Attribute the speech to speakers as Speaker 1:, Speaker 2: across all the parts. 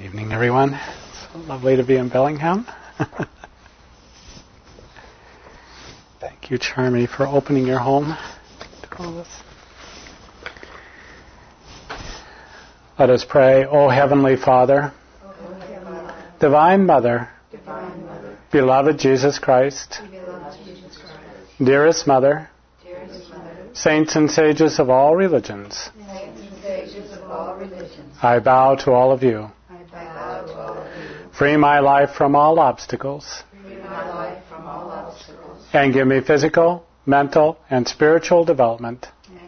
Speaker 1: Evening, everyone. It's so lovely to be in Bellingham. Thank you, Charmy, for opening your home to all of us. Let us pray. O Heavenly Father, Divine Mother, beloved Jesus Christ, dearest Mother, saints and sages of all religions, I bow to all of you. Free my life from all obstacles. And give me physical, mental, and spiritual development.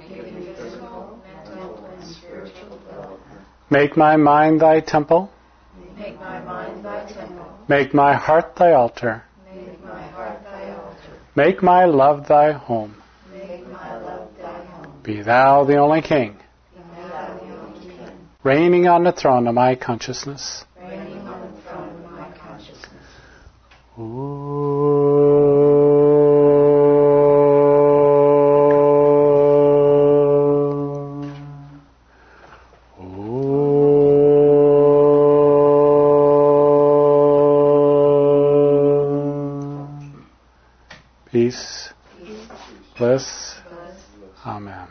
Speaker 1: Make my mind thy temple. Make my heart thy altar. Make my love thy home. Be thou the only King, reigning on the throne of my consciousness. Peace, bliss, Amen.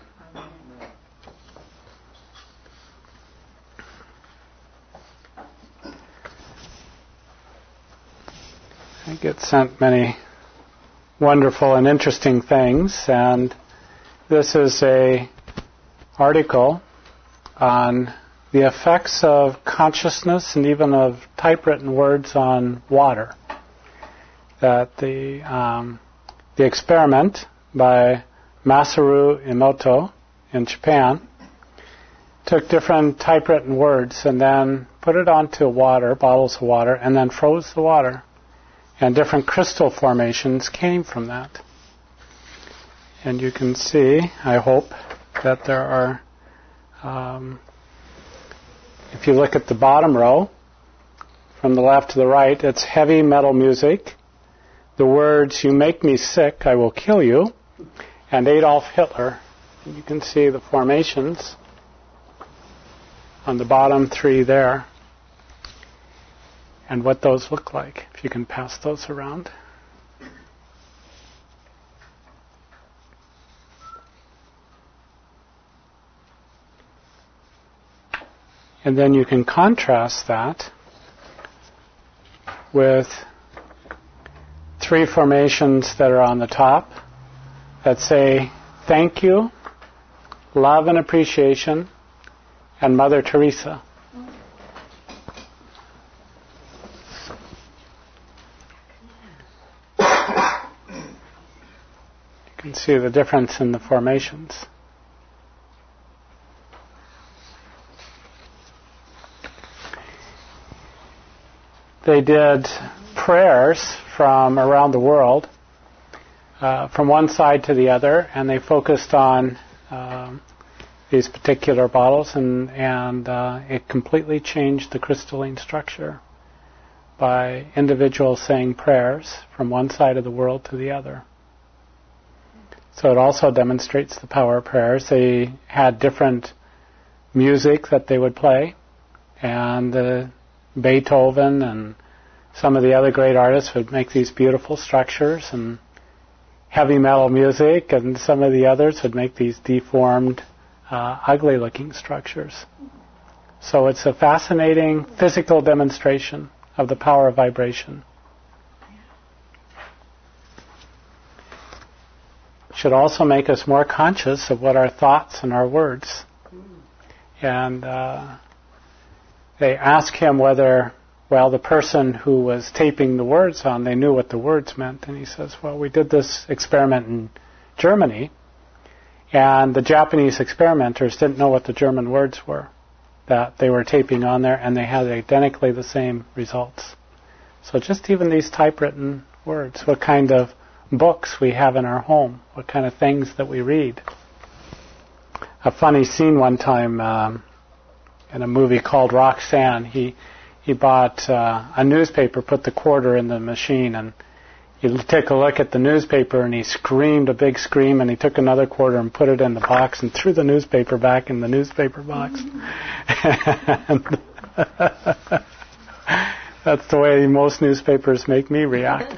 Speaker 1: I get sent many wonderful and interesting things, and this is an article on the effects of consciousness and even of typewritten words on water. That the experiment by Masaru Emoto in Japan took different typewritten words and then put it onto water, bottles of water, and then froze the water. And different crystal formations came from that. And you can see, I hope, that there are, if you look at the bottom row, from the left to the right, it's heavy metal music. The words, "You make me sick, I will kill you," and Adolf Hitler. And you can see the formations on the bottom three there, and what those look like, if you can pass those around. And then you can contrast that with three formations that are on the top that say thank you, love and appreciation, and Mother Teresa. You can see the difference in the formations. They did prayers from around the world, from one side to the other, and they focused on these particular bottles, and it completely changed the crystalline structure by individuals saying prayers from one side of the world to the other. So it also demonstrates the power of prayers. They had different music that they would play, and Beethoven and some of the other great artists would make these beautiful structures and heavy metal music, and some of the others would make these deformed, ugly-looking structures. So it's a fascinating physical demonstration of the power of vibration. It should also make us more conscious of what our thoughts and our words. And they asked him whether, the person who was taping the words on, they knew what the words meant. And he says, we did this experiment in Germany, and the Japanese experimenters didn't know what the German words were that they were taping on there, and they had identically the same results. So just even these typewritten words, what kind of books we have in our home, what kind of things that we read. A funny scene one time in a movie called Roxanne, he bought a newspaper, put the quarter in the machine, and he took a look at the newspaper, and he screamed a big scream, and he took another quarter and put it in the box and threw the newspaper back in the newspaper box. That's the way most newspapers make me react.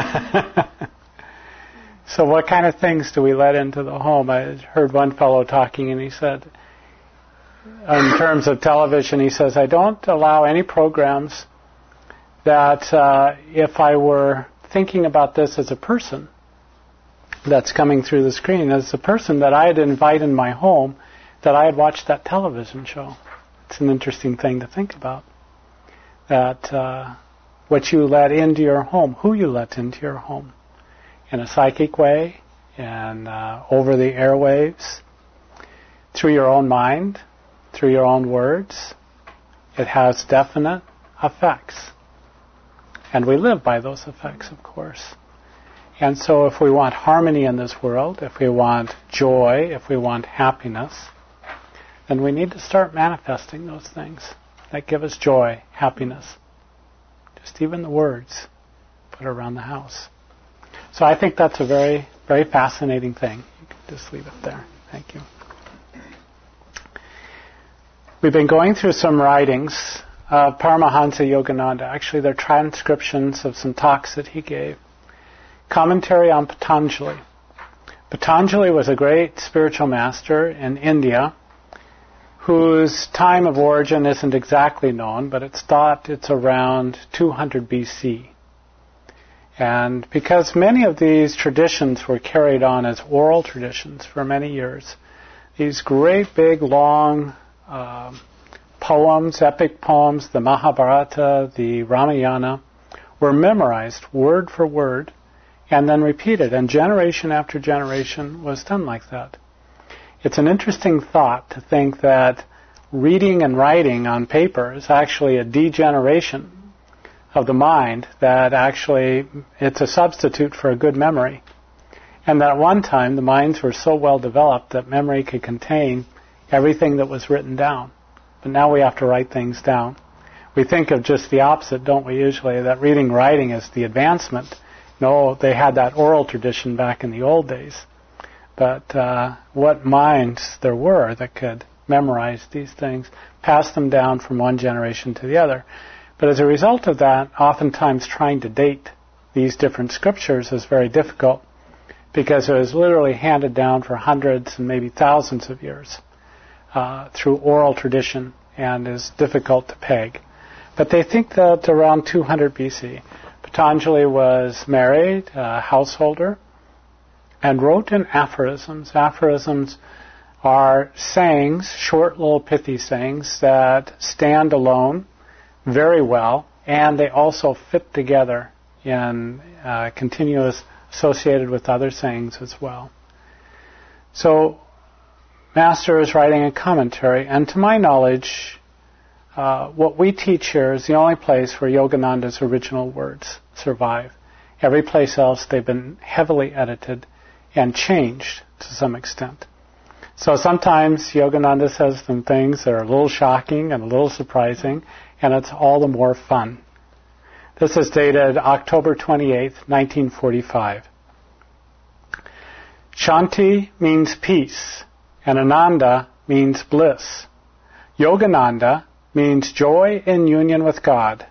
Speaker 1: So what kind of things do we let into the home? I heard one fellow talking, and he said, in terms of television, he says, I don't allow any programs that if I were thinking about this as a person that's coming through the screen, as a person that I had invited in my home, that I had watched that television show. It's an interesting thing to think about. That what you let into your home, who you let into your home, in a psychic way, and over the airwaves, through your own mind, through your own words, it has definite effects. And we live by those effects, of course. And so if we want harmony in this world, if we want joy, if we want happiness, then we need to start manifesting those things that give us joy, happiness. Just even the words, put around the house. So I think that's a very, very fascinating thing. You can just leave it there. Thank you. We've been going through some writings of Paramahansa Yogananda. Actually, they're transcriptions of some talks that he gave. Commentary on Patanjali. Patanjali was a great spiritual master in India whose time of origin isn't exactly known, but it's thought it's around 200 BC. And because many of these traditions were carried on as oral traditions for many years, these great big long poems, epic poems, the Mahabharata, the Ramayana, were memorized word for word and then repeated, and generation after generation was done like that. It's an interesting thought to think that reading and writing on paper is actually a degeneration of the mind, that actually it's a substitute for a good memory. And that at one time the minds were so well developed that memory could contain everything that was written down. But now we have to write things down. We think of just the opposite, don't we, usually, that reading, writing is the advancement. No, they had that oral tradition back in the old days. But what minds there were that could memorize these things, pass them down from one generation to the other. But as a result of that, oftentimes trying to date these different scriptures is very difficult because it was literally handed down for hundreds and maybe thousands of years through oral tradition and is difficult to peg. But they think that around 200 BC, Patanjali was married, a householder, and wrote in aphorisms. Aphorisms are sayings, short little pithy sayings that stand alone very well, and they also fit together in continuous, associated with other sayings as well. So, Master is writing a commentary, and to my knowledge, what we teach here is the only place where Yogananda's original words survive. Every place else, they've been heavily edited and changed to some extent. So sometimes Yogananda says some things that are a little shocking and a little surprising, and it's all the more fun. This is dated October 28, 1945. Shanti means peace, and Ananda means bliss. Yogananda means joy in union with God.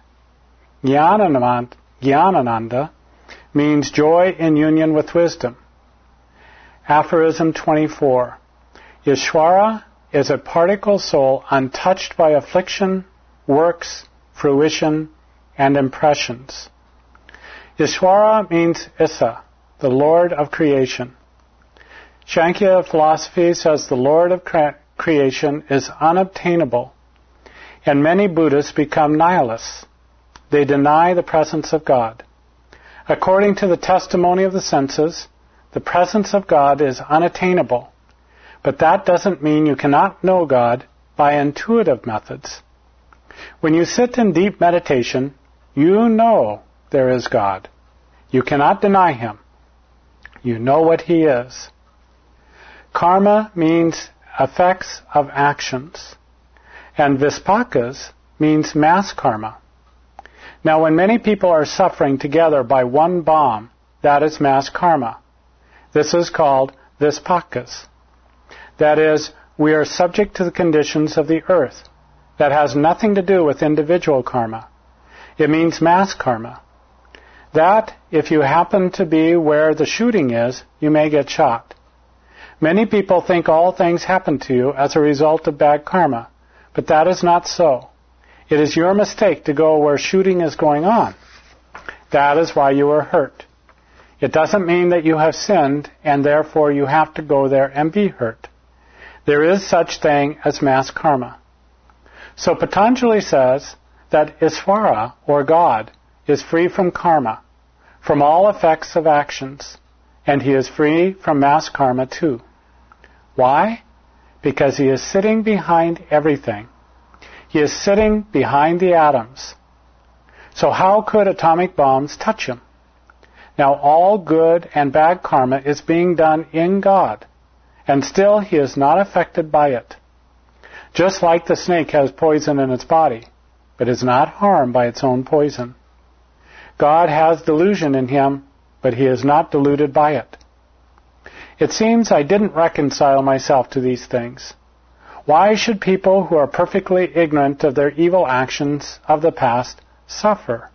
Speaker 1: Jnanananda means joy in union with wisdom. Aphorism 24. Yeshwara is a particle soul untouched by affliction, works, fruition, and impressions. Yeshwara means Issa, the Lord of creation. Sankhya philosophy says the Lord of creation is unobtainable, and many Buddhists become nihilists. They deny the presence of God. According to the testimony of the senses, the presence of God is unattainable, but that doesn't mean you cannot know God by intuitive methods. When you sit in deep meditation, you know there is God. You cannot deny Him. You know what He is. Karma means effects of actions, and Vispakas means mass karma. Now, when many people are suffering together by one bomb, that is mass karma. This is called Vispakas. That is, we are subject to the conditions of the earth. That has nothing to do with individual karma. It means mass karma. That, if you happen to be where the shooting is, you may get shot. Many people think all things happen to you as a result of bad karma, but that is not so. It is your mistake to go where shooting is going on. That is why you were hurt. It doesn't mean that you have sinned and therefore you have to go there and be hurt. There is such thing as mass karma. So Patanjali says that Iswara, or God, is free from karma, from all effects of actions, and he is free from mass karma too. Why? Because he is sitting behind everything. He is sitting behind the atoms. So how could atomic bombs touch him? Now all good and bad karma is being done in God, and still he is not affected by it. Just like the snake has poison in its body, but is not harmed by its own poison. God has delusion in him, but he is not deluded by it. It seems I didn't reconcile myself to these things. Why should people who are perfectly ignorant of their evil actions of the past suffer?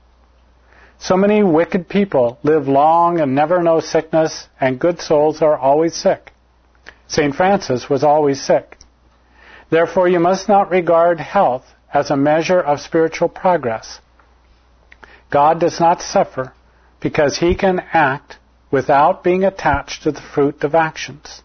Speaker 1: So many wicked people live long and never know sickness, and good souls are always sick. St. Francis was always sick. Therefore, you must not regard health as a measure of spiritual progress. God does not suffer because he can act without being attached to the fruit of actions.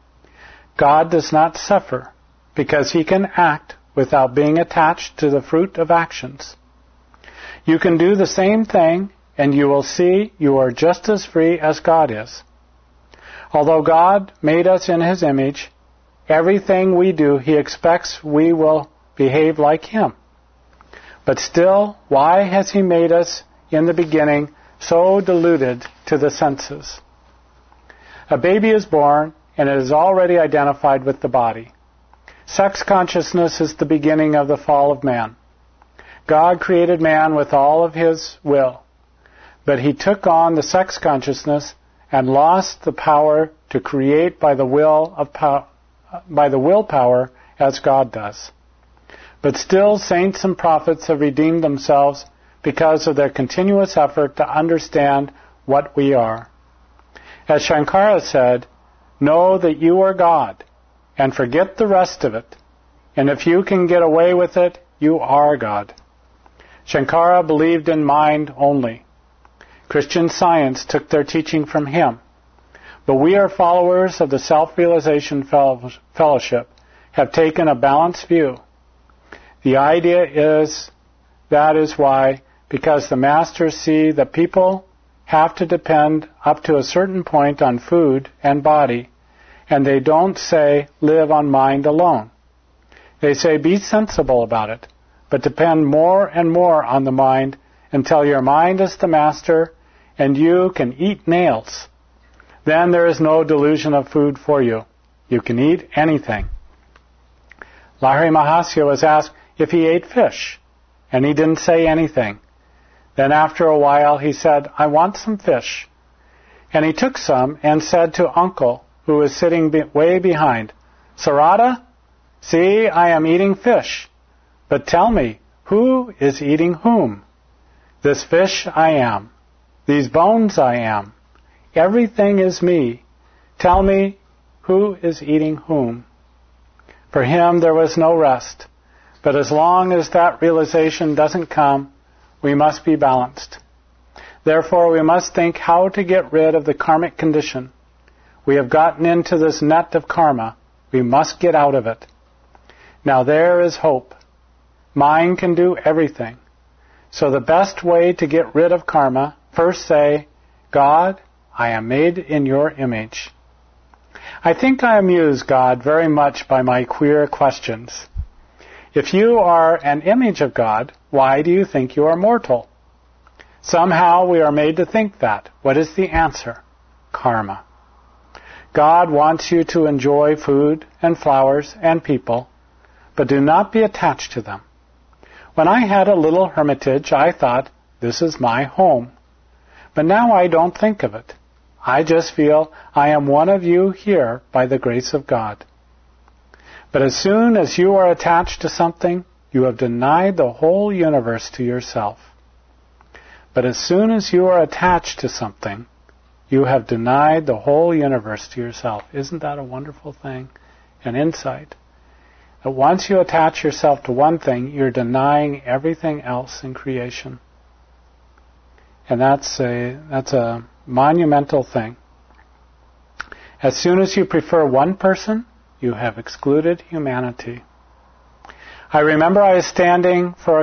Speaker 1: God does not suffer because he can act without being attached to the fruit of actions. You can do the same thing, and you will see you are just as free as God is. Although God made us in his image, everything we do, he expects we will behave like him. But still, why has he made us in the beginning so deluded to the senses? A baby is born, and it is already identified with the body. Sex consciousness is the beginning of the fall of man. God created man with all of his will, but he took on the sex consciousness and lost the power to create by the willpower as God does. But still, saints and prophets have redeemed themselves because of their continuous effort to understand what we are. As Shankara said, know that you are God and forget the rest of it, and if you can get away with it, you are God. Shankara believed in mind only. Christian Science took their teaching from him. But we are followers of the Self-Realization Fellowship, have taken a balanced view. The idea is, that is why, because the Masters see that people have to depend up to a certain point on food and body, and they don't say, live on mind alone. They say, be sensible about it, but depend more and more on the mind until your mind is the master and you can eat nails. Then there is no delusion of food for you. You can eat anything. Lahiri Mahasaya was asked if he ate fish, and he didn't say anything. Then after a while he said, I want some fish. And he took some and said to Uncle, who was sitting way behind, Sarada, see, I am eating fish. But tell me, who is eating whom? This fish I am. These bones I am. Everything is me. Tell me, who is eating whom? For him there was no rest. But as long as that realization doesn't come, we must be balanced. Therefore, we must think how to get rid of the karmic condition. We have gotten into this net of karma. We must get out of it. Now there is hope. Mind can do everything. So the best way to get rid of karma, first say, God, I am made in your image. I think I amuse God very much by my queer questions. If you are an image of God, why do you think you are mortal? Somehow we are made to think that. What is the answer? Karma. God wants you to enjoy food and flowers and people, but do not be attached to them. When I had a little hermitage, I thought, this is my home. But now I don't think of it. I just feel I am one of you here by the grace of God. But as soon as you are attached to something, you have denied the whole universe to yourself. But as soon as you are attached to something, you have denied the whole universe to yourself. Isn't that a wonderful thing? An insight. That once you attach yourself to one thing, you're denying everything else in creation. And that's a monumental thing. As soon as you prefer one person, you have excluded humanity. I remember I was standing before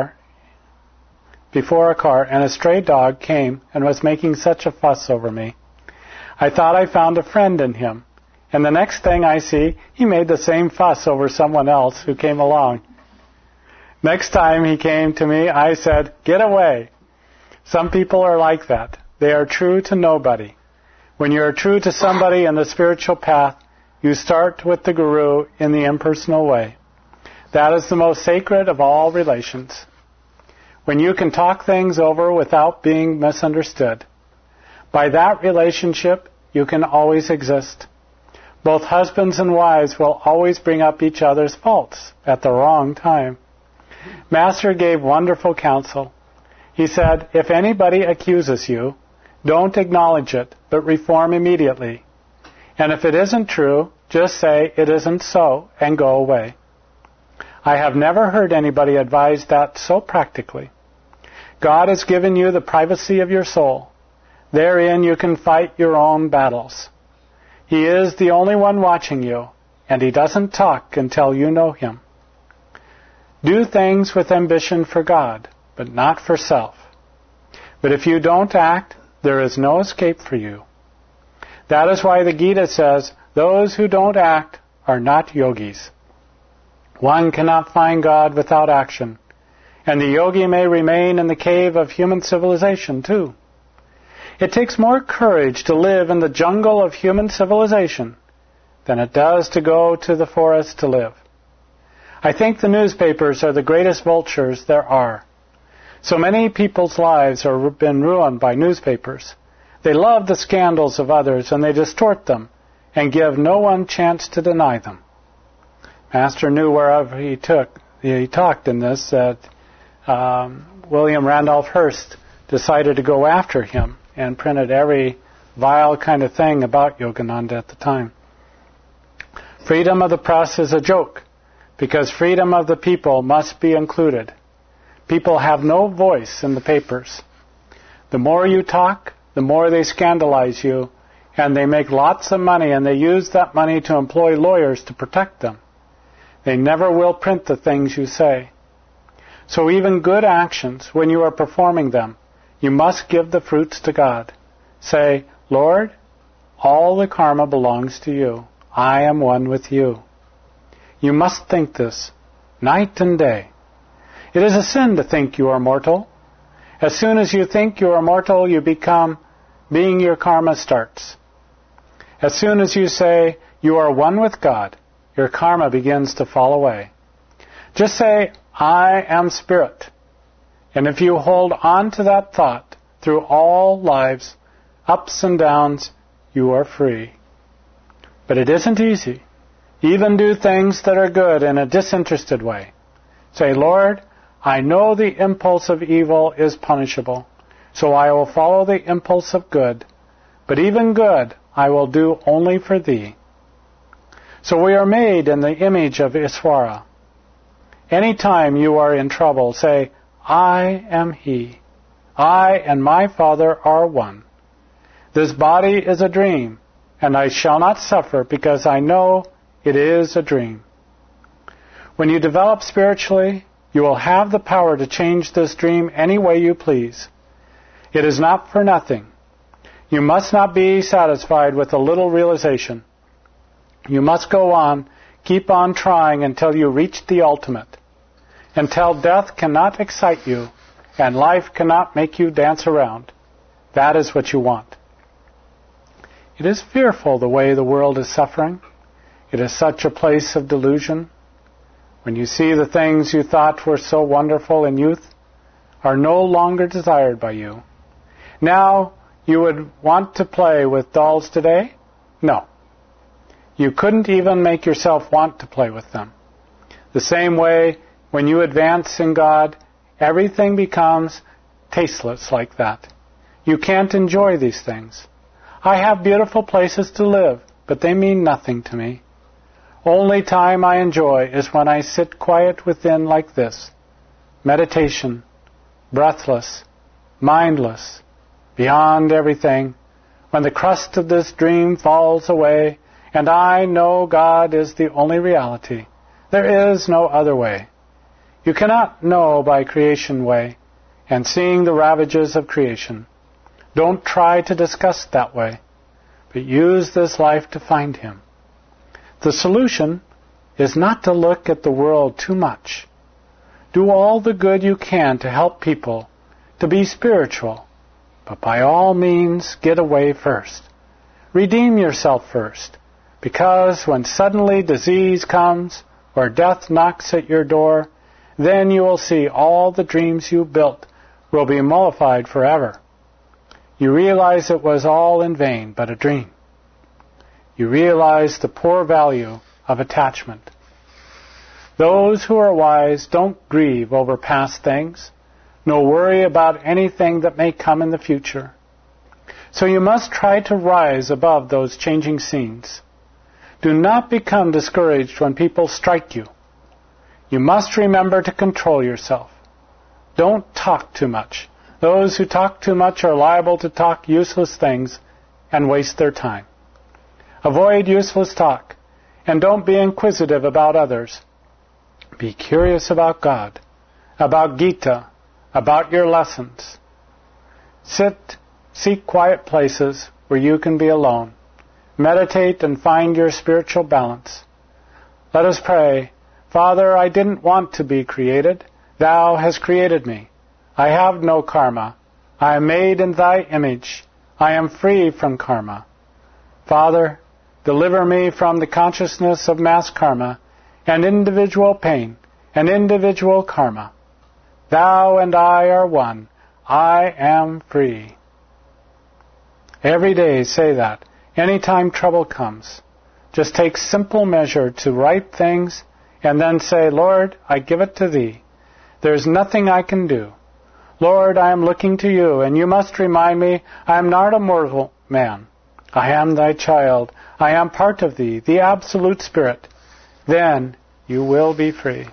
Speaker 1: a car, and a stray dog came and was making such a fuss over me. I thought I found a friend in him, and the next thing I see, he made the same fuss over someone else who came along. Next time he came to me, I said, "Get away." Some people are like that. They are true to nobody. When you are true to somebody in the spiritual path, you start with the Guru in the impersonal way. That is the most sacred of all relations. When you can talk things over without being misunderstood. By that relationship, you can always exist. Both husbands and wives will always bring up each other's faults at the wrong time. Master gave wonderful counsel. He said, if anybody accuses you, don't acknowledge it, but reform immediately. And if it isn't true, just say it isn't so and go away. I have never heard anybody advise that so practically. God has given you the privacy of your soul. Therein you can fight your own battles. He is the only one watching you, and He doesn't talk until you know Him. Do things with ambition for God, but not for self. But if you don't act, there is no escape for you. That is why the Gita says, those who don't act are not yogis. One cannot find God without action, and the yogi may remain in the cave of human civilization too. It takes more courage to live in the jungle of human civilization than it does to go to the forest to live. I think the newspapers are the greatest vultures there are. So many people's lives have been ruined by newspapers. They love the scandals of others and they distort them and give no one chance to deny them. Master knew wherever he talked in this that William Randolph Hearst decided to go after him and printed every vile kind of thing about Yogananda at the time. Freedom of the press is a joke because freedom of the people must be included. People have no voice in the papers. The more you talk, the more they scandalize you, and they make lots of money, and they use that money to employ lawyers to protect them. They never will print the things you say. So even good actions, when you are performing them, you must give the fruits to God. Say, Lord, all the karma belongs to you. I am one with you. You must think this, night and day. It is a sin to think you are mortal. As soon as you think you are mortal, you become being your karma starts. As soon as you say you are one with God, your karma begins to fall away. Just say, I am spirit. And if you hold on to that thought through all lives, ups and downs, you are free. But it isn't easy. Even do things that are good in a disinterested way. Say, Lord, I know the impulse of evil is punishable, so I will follow the impulse of good. But even good I will do only for Thee. So we are made in the image of Iswara. Any time you are in trouble, say, I am He. I and my Father are one. This body is a dream, and I shall not suffer because I know it is a dream. When you develop spiritually, you will have the power to change this dream any way you please. It is not for nothing. You must not be satisfied with a little realization. You must go on, keep on trying until you reach the ultimate. Until death cannot excite you and life cannot make you dance around. That is what you want. It is fearful the way the world is suffering. It is such a place of delusion. When you see the things you thought were so wonderful in youth are no longer desired by you. Now, you would want to play with dolls today? No. You couldn't even make yourself want to play with them. The same way, when you advance in God, everything becomes tasteless like that. You can't enjoy these things. I have beautiful places to live, but they mean nothing to me. Only time I enjoy is when I sit quiet within like this. Meditation, breathless, mindless, beyond everything, when the crust of this dream falls away, and I know God is the only reality. There is no other way. You cannot know by creation way, and seeing the ravages of creation. Don't try to discuss that way, but use this life to find Him. The solution is not to look at the world too much. Do all the good you can to help people, to be spiritual, but by all means get away first. Redeem yourself first, because when suddenly disease comes or death knocks at your door, then you will see all the dreams you built will be mollified forever. You realize it was all in vain but a dream. You realize the poor value of attachment. Those who are wise don't grieve over past things, nor worry about anything that may come in the future. So you must try to rise above those changing scenes. Do not become discouraged when people strike you. You must remember to control yourself. Don't talk too much. Those who talk too much are liable to talk useless things and waste their time. Avoid useless talk, and don't be inquisitive about others. Be curious about God, about Gita, about your lessons. Seek quiet places where you can be alone. Meditate and find your spiritual balance. Let us pray. Father, I didn't want to be created. Thou hast created me. I have no karma. I am made in Thy image. I am free from karma. Father, deliver me from the consciousness of mass karma and individual pain and individual karma. Thou and I are one. I am free. Every day say that. Anytime trouble comes, just take simple measure to right things and then say, Lord, I give it to Thee. There's nothing I can do. Lord, I am looking to You, and You must remind me I am not a mortal man. I am Thy child. I am part of Thee, the Absolute Spirit. Then you will be free.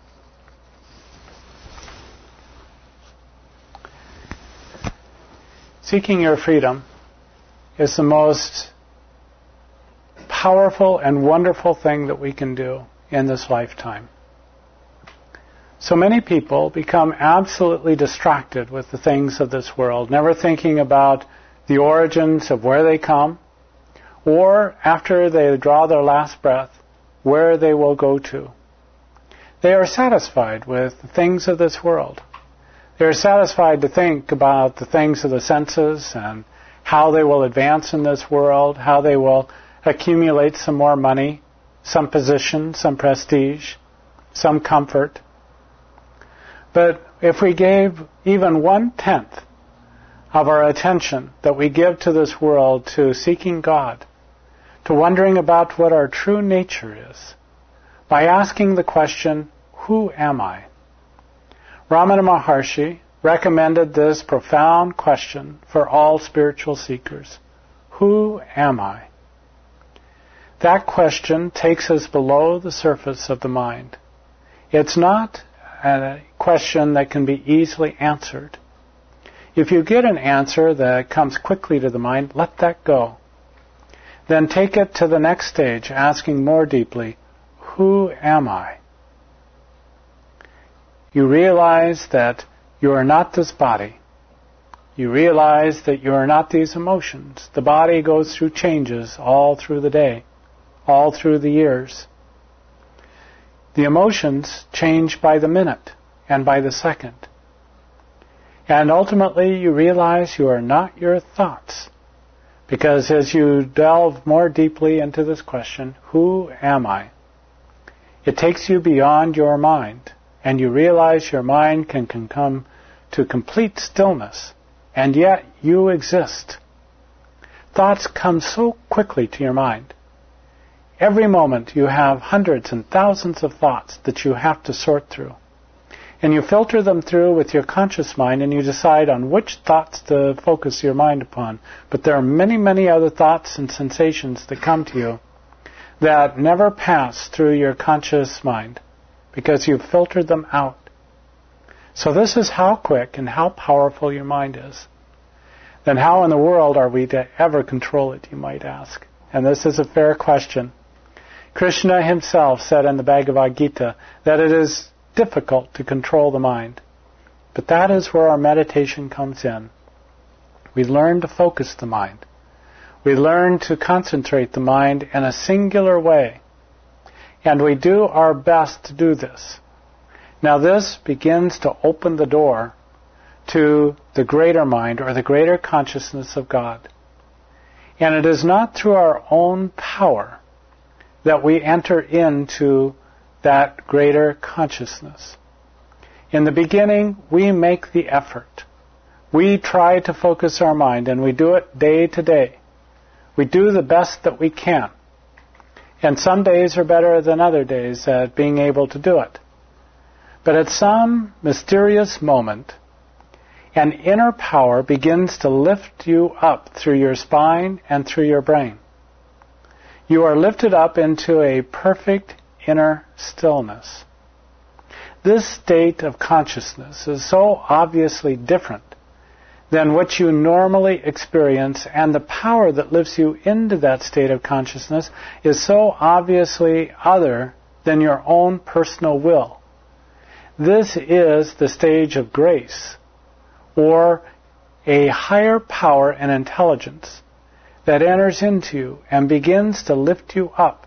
Speaker 1: Seeking your freedom is the most powerful and wonderful thing that we can do in this lifetime. So many people become absolutely distracted with the things of this world, never thinking about the origins of where they come, or after they draw their last breath, where they will go to. They are satisfied with the things of this world. They are satisfied to think about the things of the senses and how they will advance in this world, how they will accumulate some more money, some position, some prestige, some comfort. But if we gave even 1/10 of our attention that we give to this world to seeking God, to wondering about what our true nature is, by asking the question, who am I? Ramana Maharshi recommended this profound question for all spiritual seekers. Who am I? That question takes us below the surface of the mind. It's not a question that can be easily answered. If you get an answer that comes quickly to the mind, let that go. Then take it to the next stage, asking more deeply, who am I? You realize that you are not this body. You realize that you are not these emotions. The body goes through changes all through the day, all through the years. The emotions change by the minute and by the second. And ultimately you realize you are not your thoughts. Because as you delve more deeply into this question, who am I? It takes you beyond your mind, and you realize your mind can come to complete stillness, and yet you exist. Thoughts come so quickly to your mind. Every moment you have hundreds and thousands of thoughts that you have to sort through. And you filter them through with your conscious mind, and you decide on which thoughts to focus your mind upon. But there are many, many other thoughts and sensations that come to you that never pass through your conscious mind because you've filtered them out. So this is how quick and how powerful your mind is. Then how in the world are we to ever control it, you might ask? And this is a fair question. Krishna himself said in the Bhagavad Gita that it is difficult to control the mind. But that is where our meditation comes in. We learn to focus the mind. We learn to concentrate the mind in a singular way. And we do our best to do this. Now this begins to open the door to the greater mind or the greater consciousness of God. And it is not through our own power that we enter into that greater consciousness. In the beginning, we make the effort. We try to focus our mind, and we do it day to day. We do the best that we can. And some days are better than other days at being able to do it. But at some mysterious moment, an inner power begins to lift you up through your spine and through your brain. You are lifted up into a perfect inner stillness. This state of consciousness is so obviously different than what you normally experience, and the power that lifts you into that state of consciousness is so obviously other than your own personal will. This is the stage of grace, or a higher power and intelligence that enters into you and begins to lift you up.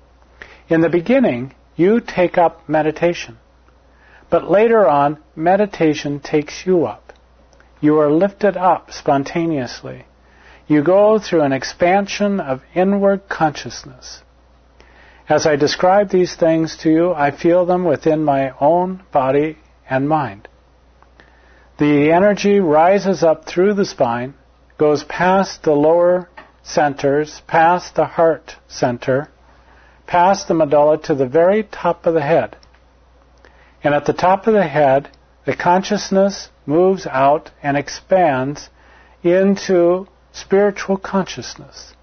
Speaker 1: In the beginning, you take up meditation. But later on, meditation takes you up. You are lifted up spontaneously. You go through an expansion of inward consciousness. As I describe these things to you, I feel them within my own body and mind. The energy rises up through the spine, goes past the lower centers, past the heart center, past the medulla to the very top of the head. And at the top of the head, the consciousness moves out and expands into spiritual consciousness.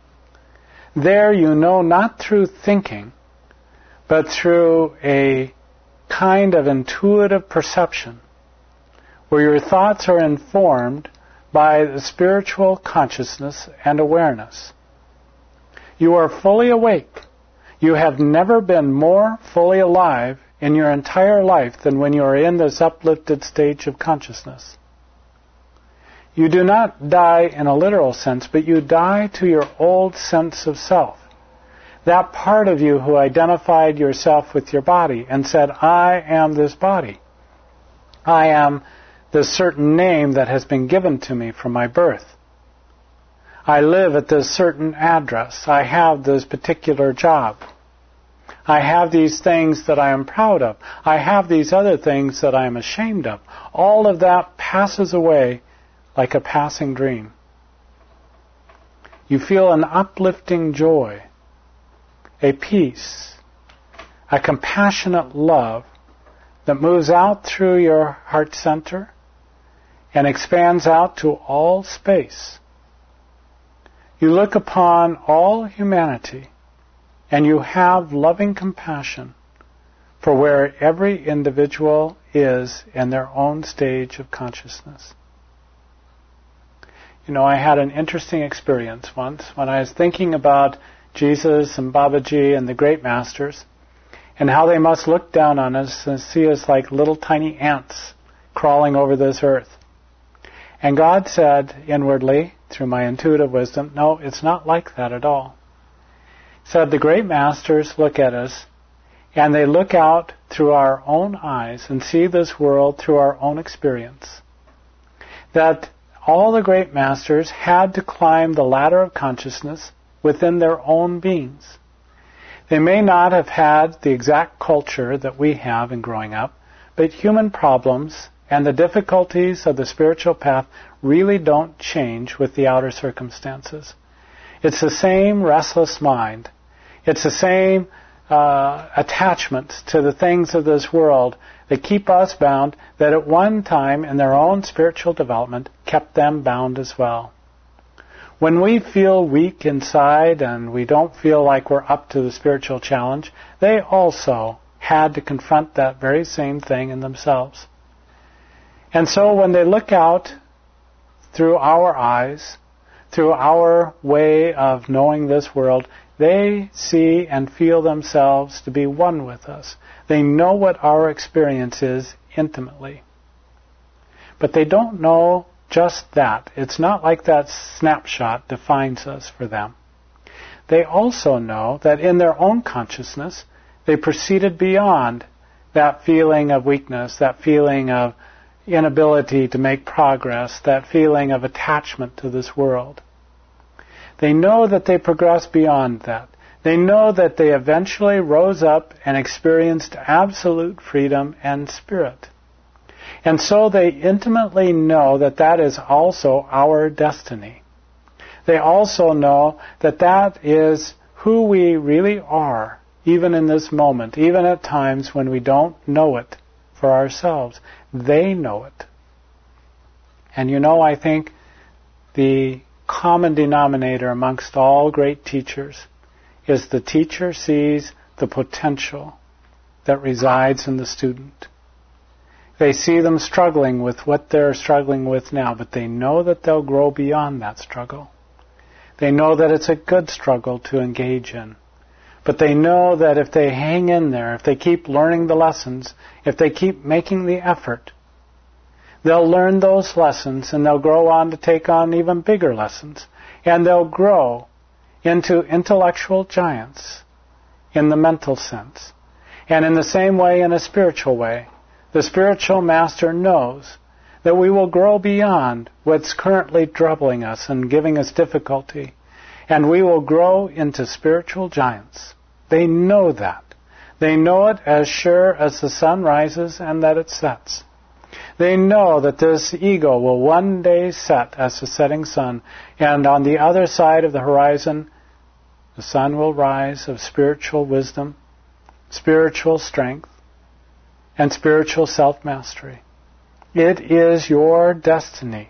Speaker 1: There you know not through thinking, but through a kind of intuitive perception, where your thoughts are informed by the spiritual consciousness and awareness. You are fully awake. You have never been more fully alive in your entire life than when you are in this uplifted stage of consciousness. You do not die in a literal sense, but you die to your old sense of self. That part of you who identified yourself with your body and said, I am this body. I am this certain name that has been given to me from my birth. I live at this certain address. I have this particular job. I have these things that I am proud of. I have these other things that I am ashamed of. All of that passes away like a passing dream. You feel an uplifting joy, a peace, a compassionate love that moves out through your heart center and expands out to all space. You look upon all humanity and you have loving compassion for where every individual is in their own stage of consciousness. You know, I had an interesting experience once when I was thinking about Jesus and Babaji and the great masters and how they must look down on us and see us like little tiny ants crawling over this earth. And God said inwardly, through my intuitive wisdom, no, it's not like that at all. He said the great masters look at us and they look out through our own eyes and see this world through our own experience. That all the great masters had to climb the ladder of consciousness within their own beings. They may not have had the exact culture that we have in growing up, but human problems and the difficulties of the spiritual path really don't change with the outer circumstances. It's the same restless mind. It's the same attachments to the things of this world that keep us bound, that at one time in their own spiritual development kept them bound as well. When we feel weak inside and we don't feel like we're up to the spiritual challenge, they also had to confront that very same thing in themselves. And so when they look out through our eyes, through our way of knowing this world, they see and feel themselves to be one with us. They know what our experience is intimately. But they don't know just that. It's not like that snapshot defines us for them. They also know that in their own consciousness, they proceeded beyond that feeling of weakness, that feeling of inability to make progress, that feeling of attachment to this world. They know that they progressed beyond that. They know that they eventually rose up and experienced absolute freedom and spirit. And so they intimately know that that is also our destiny. They also know that that is who we really are, even in this moment, even at times when we don't know it for ourselves. They know it. And I think the common denominator amongst all great teachers is the teacher sees the potential that resides in the student. They see them struggling with what they're struggling with now, but they know that they'll grow beyond that struggle. They know that it's a good struggle to engage in. But they know that if they hang in there, if they keep learning the lessons, if they keep making the effort, they'll learn those lessons and they'll grow on to take on even bigger lessons. And they'll grow into intellectual giants in the mental sense. And in the same way, in a spiritual way, the spiritual master knows that we will grow beyond what's currently troubling us and giving us difficulty. And we will grow into spiritual giants. They know that. They know it as sure as the sun rises and that it sets. They know that this ego will one day set as the setting sun, and on the other side of the horizon, the sun will rise of spiritual wisdom, spiritual strength, and spiritual self-mastery. It is your destiny.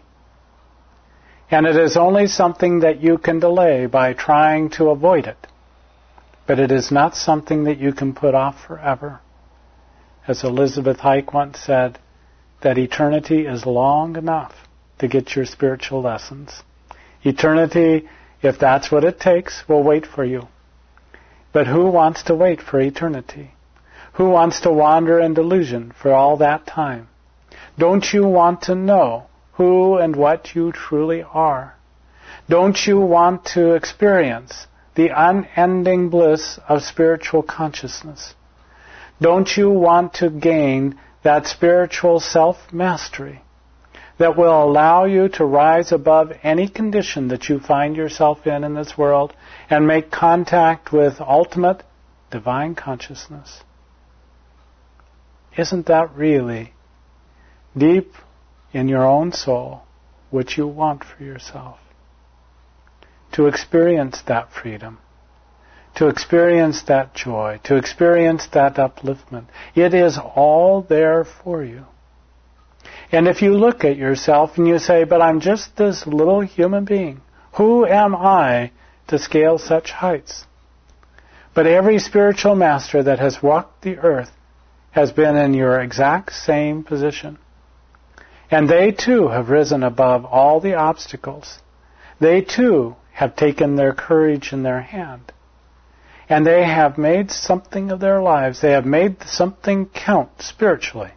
Speaker 1: And it is only something that you can delay by trying to avoid it. But it is not something that you can put off forever. As Elizabeth Hike once said, that eternity is long enough to get your spiritual lessons. Eternity, if that's what it takes, will wait for you. But who wants to wait for eternity? Who wants to wander in delusion for all that time? Don't you want to know who and what you truly are? Don't you want to experience the unending bliss of spiritual consciousness? Don't you want to gain that spiritual self-mastery that will allow you to rise above any condition that you find yourself in this world and make contact with ultimate divine consciousness? Isn't that really deep in your own soul what you want for yourself? To experience that freedom, to experience that joy, to experience that upliftment. It is all there for you. And if you look at yourself and you say, but I'm just this little human being, who am I to scale such heights? But every spiritual master that has walked the earth has been in your exact same position. And they too have risen above all the obstacles. They too have taken their courage in their hand. And they have made something of their lives. They have made something count spiritually.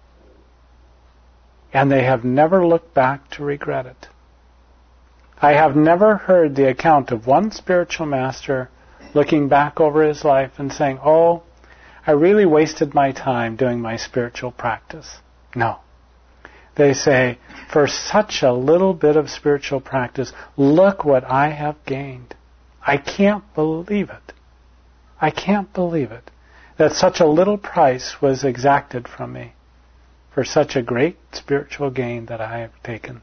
Speaker 1: And they have never looked back to regret it. I have never heard the account of one spiritual master looking back over his life and saying, oh, I really wasted my time doing my spiritual practice. No. They say, for such a little bit of spiritual practice, look what I have gained. I can't believe it. I can't believe it, that such a little price was exacted from me for such a great spiritual gain that I have taken.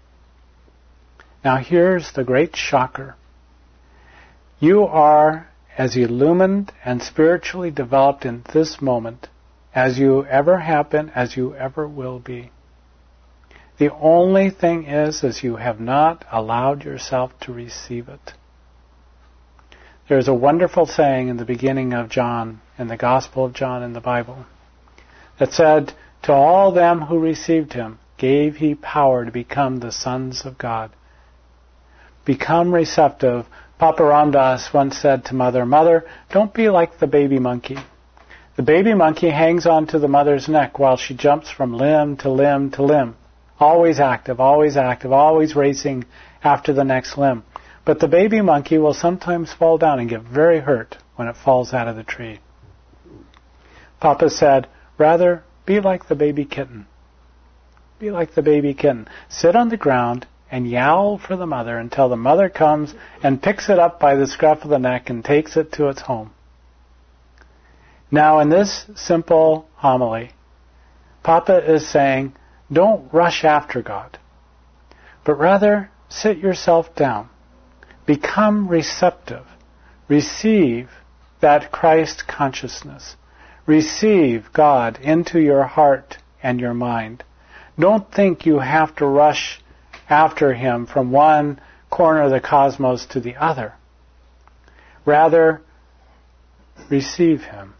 Speaker 1: Now here's the great shocker. You are as illumined and spiritually developed in this moment as you ever have been, as you ever will be. The only thing is you have not allowed yourself to receive it. There's a wonderful saying in the beginning of John, in the Gospel of John in the Bible, that said, "To all them who received him, gave he power to become the sons of God." Become receptive. Papa Ramdas once said to Mother, "Mother, don't be like the baby monkey. The baby monkey hangs onto the mother's neck while she jumps from limb to limb to limb. Always active, always racing after the next limb. But the baby monkey will sometimes fall down and get very hurt when it falls out of the tree." Papa said, rather, be like the baby kitten. Be like the baby kitten. Sit on the ground and yowl for the mother until the mother comes and picks it up by the scruff of the neck and takes it to its home. Now, in this simple homily, Papa is saying, don't rush after God, but rather sit yourself down. Become receptive. Receive that Christ consciousness. Receive God into your heart and your mind. Don't think you have to rush after Him from one corner of the cosmos to the other. Rather, receive Him.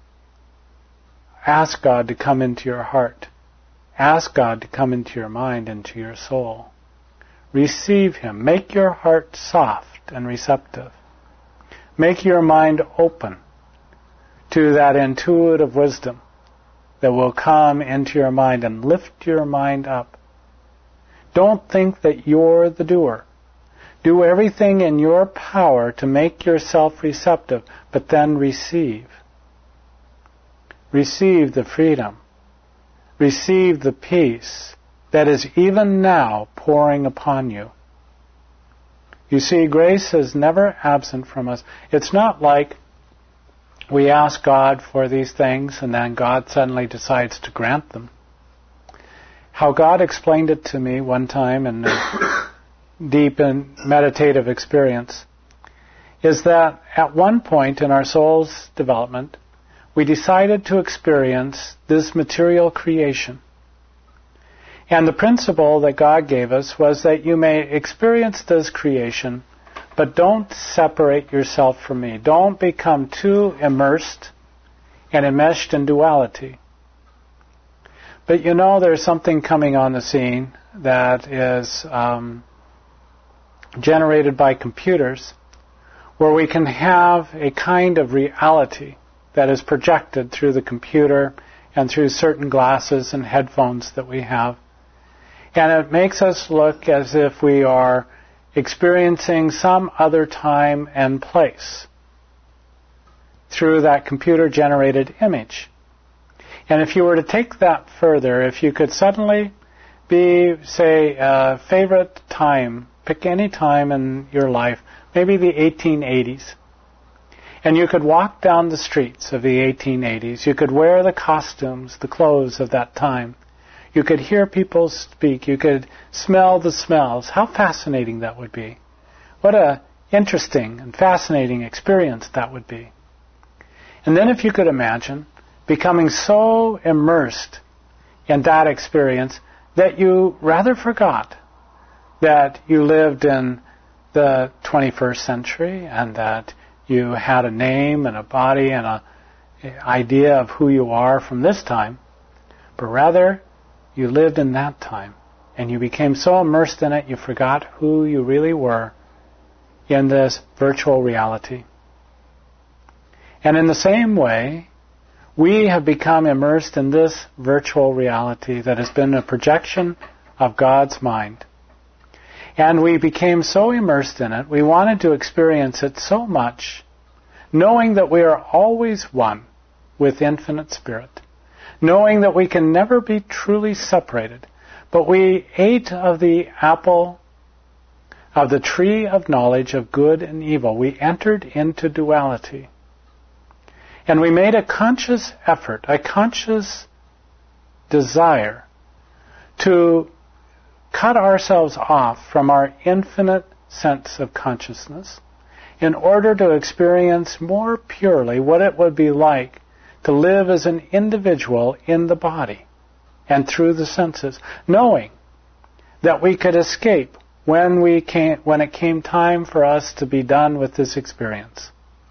Speaker 1: Ask God to come into your heart. Ask God to come into your mind, into your soul. Receive Him. Make your heart soft and receptive. Make your mind open to that intuitive wisdom that will come into your mind and lift your mind up. Don't think that you're the doer. Do everything in your power to make yourself receptive, but then receive. Receive the freedom. Receive the peace that is even now pouring upon you. You see, grace is never absent from us. It's not like we ask God for these things and then God suddenly decides to grant them. How God explained it to me one time in a deep and meditative experience is that at one point in our soul's development, we decided to experience this material creation. And the principle that God gave us was that you may experience this creation, but don't separate yourself from me. Don't become too immersed and enmeshed in duality. But you know, there's something coming on the scene that is generated by computers where we can have a kind of reality that is projected through the computer and through certain glasses and headphones that we have. And it makes us look as if we are experiencing some other time and place through that computer-generated image. And if you were to take that further, if you could suddenly be, say, a favorite time, pick any time in your life, maybe the 1880s, and you could walk down the streets of the 1880s. You could wear the costumes, the clothes of that time. You could hear people speak. You could smell the smells. How fascinating that would be. What a interesting and fascinating experience that would be. And then if you could imagine becoming so immersed in that experience that you rather forgot that you lived in the 21st century and that you had a name and a body and an idea of who you are from this time, but rather you lived in that time and you became so immersed in it you forgot who you really were in this virtual reality. And in the same way, we have become immersed in this virtual reality that has been a projection of God's mind. And we became so immersed in it, we wanted to experience it so much, knowing that we are always one with Infinite Spirit, knowing that we can never be truly separated, but we ate of the apple of the tree of knowledge of good and evil. We entered into duality. And we made a conscious effort, a conscious desire to cut ourselves off from our infinite sense of consciousness in order to experience more purely what it would be like to live as an individual in the body and through the senses, knowing that we could escape when it came time for us to be done with this experience.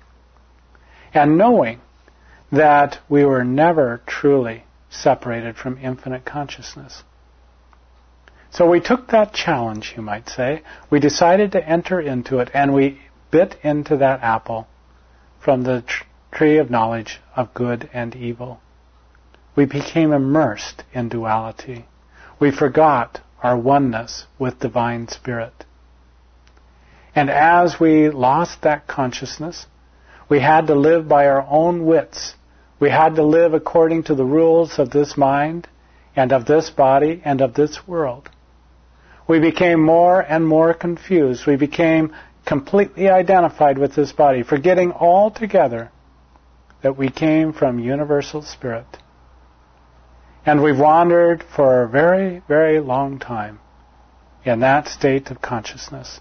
Speaker 1: And knowing that we were never truly separated from infinite consciousness. So we took that challenge, you might say. We decided to enter into it, and we bit into that apple from the tree of knowledge of good and evil. We became immersed in duality. We forgot our oneness with Divine Spirit. And as we lost that consciousness, we had to live by our own wits. We had to live according to the rules of this mind and of this body and of this world. We became more and more confused. We became completely identified with this body, forgetting altogether that we came from universal spirit. And we've wandered for a very, very long time in that state of consciousness.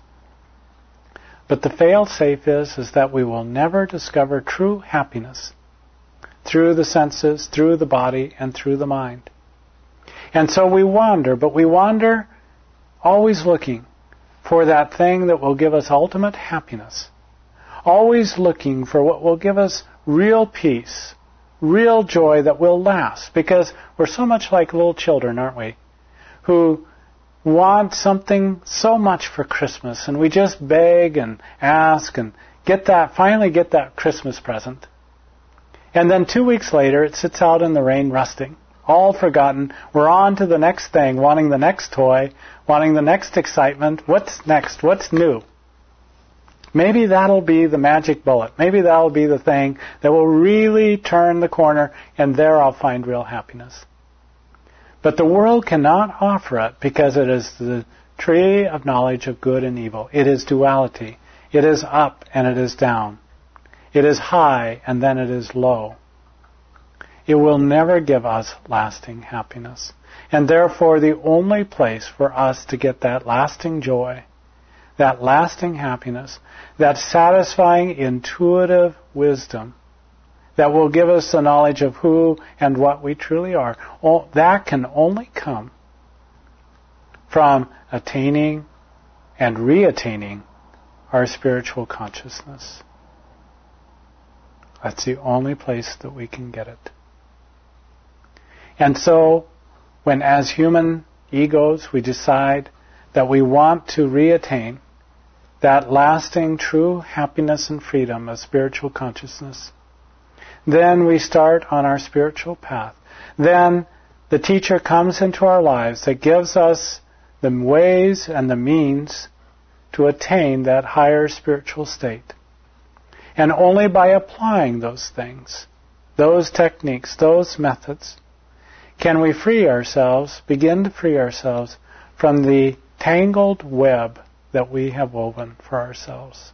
Speaker 1: But the fail-safe is that we will never discover true happiness through the senses, through the body, and through the mind. And so we wander, but we wander always looking for that thing that will give us ultimate happiness. Always looking for what will give us real peace, real joy that will last. Because we're so much like little children, aren't we? Who want something so much for Christmas, and we just beg and ask and finally get that Christmas present. And then 2 weeks later, it sits out in the rain rusting, all forgotten. We're on to the next thing, wanting the next toy, wanting the next excitement. What's next? What's new? Maybe that'll be the magic bullet. Maybe that'll be the thing that will really turn the corner, and there I'll find real happiness. But the world cannot offer it because it is the tree of knowledge of good and evil. It is duality. It is up and it is down. It is high and then it is low. It will never give us lasting happiness. And therefore the only place for us to get that lasting joy, that lasting happiness, that satisfying intuitive wisdom that will give us the knowledge of who and what we truly are, that can only come from attaining and reattaining our spiritual consciousness. That's the only place that we can get it. And so, when as human egos we decide that we want to reattain that lasting true happiness and freedom of spiritual consciousness, then we start on our spiritual path. Then the teacher comes into our lives that gives us the ways and the means to attain that higher spiritual state. And only by applying those things, those techniques, those methods, can we begin to free ourselves from the tangled web that we have woven for ourselves.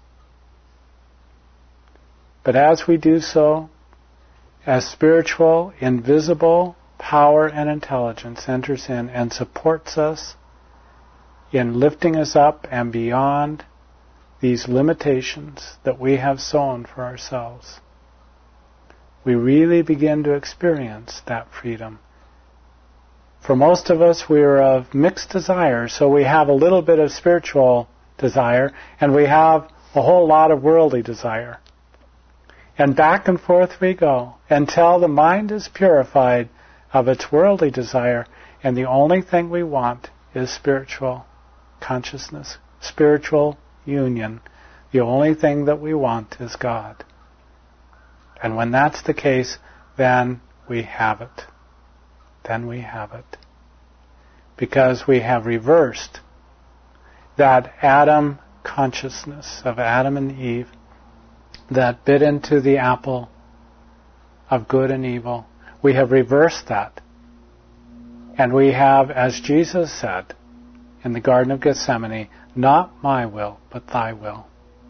Speaker 1: But as we do so, as spiritual, invisible power and intelligence enters in and supports us in lifting us up and beyond these limitations that we have sown for ourselves, we really begin to experience that freedom. For most of us, we are of mixed desire, so we have a little bit of spiritual desire and we have a whole lot of worldly desire. And back and forth we go until the mind is purified of its worldly desire, and the only thing we want is spiritual consciousness, spiritual union. The only thing that we want is God. And when that's the case, then we have it. Then we have it. Because we have reversed that Adam consciousness of Adam and Eve that bit into the apple of good and evil. We have reversed that. And we have, as Jesus said in the Garden of Gethsemane, not my will, but thy will.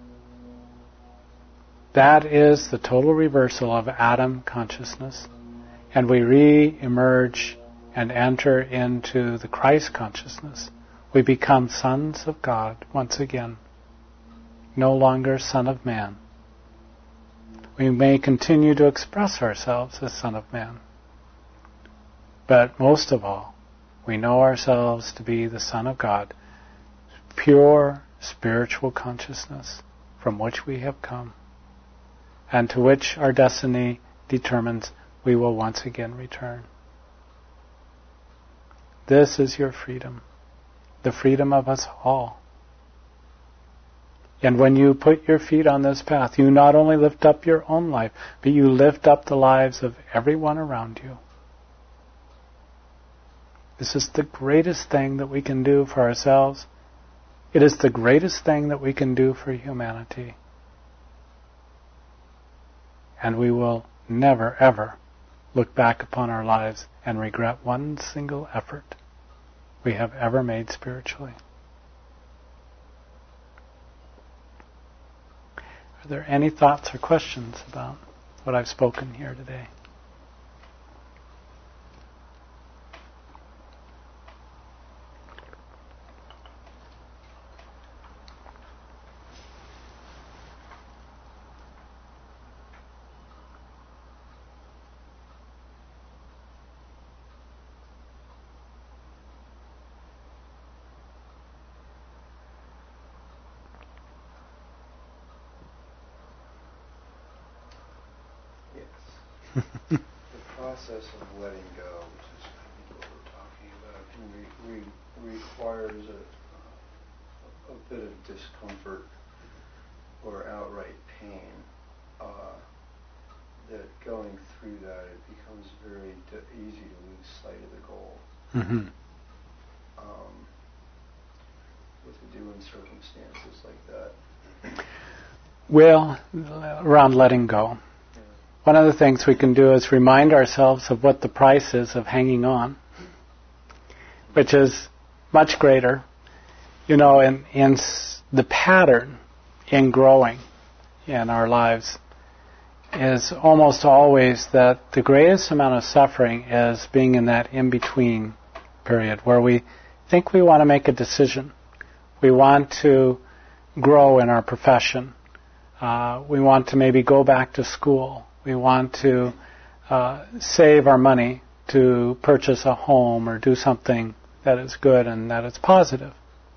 Speaker 1: That is the total reversal of Adam consciousness. And we re-emerge and enter into the Christ consciousness. We become sons of God once again. no longer Son of Man. We may continue to express ourselves as Son of Man. But most of all, we know ourselves to be the Son of God, pure spiritual consciousness from which we have come, and to which our destiny determines we will once again return. This is your freedom, the freedom of us all. And when you put your feet on this path, you not only lift up your own life, but you lift up the lives of everyone around you. This is the greatest thing that we can do for ourselves. It is the greatest thing that we can do for humanity. And we will never, ever look back upon our lives and regret one single effort we have ever made spiritually. Are there any thoughts or questions about what I've spoken here today?
Speaker 2: The process of letting go, which is what we're talking about, requires a bit of discomfort or outright pain. That going through that, it becomes very easy to lose sight of the goal.
Speaker 1: Mm-hmm.
Speaker 2: What to do in circumstances like that?
Speaker 1: Well, around letting go. One of the things we can do is remind ourselves of what the price is of hanging on, which is much greater. You know, in the pattern in growing in our lives is almost always that the greatest amount of suffering is being in that in-between period where we think we want to make a decision. We want to grow in our profession. We want to maybe go back to school. We want to save our money to purchase a home or do something that is good and that is positive.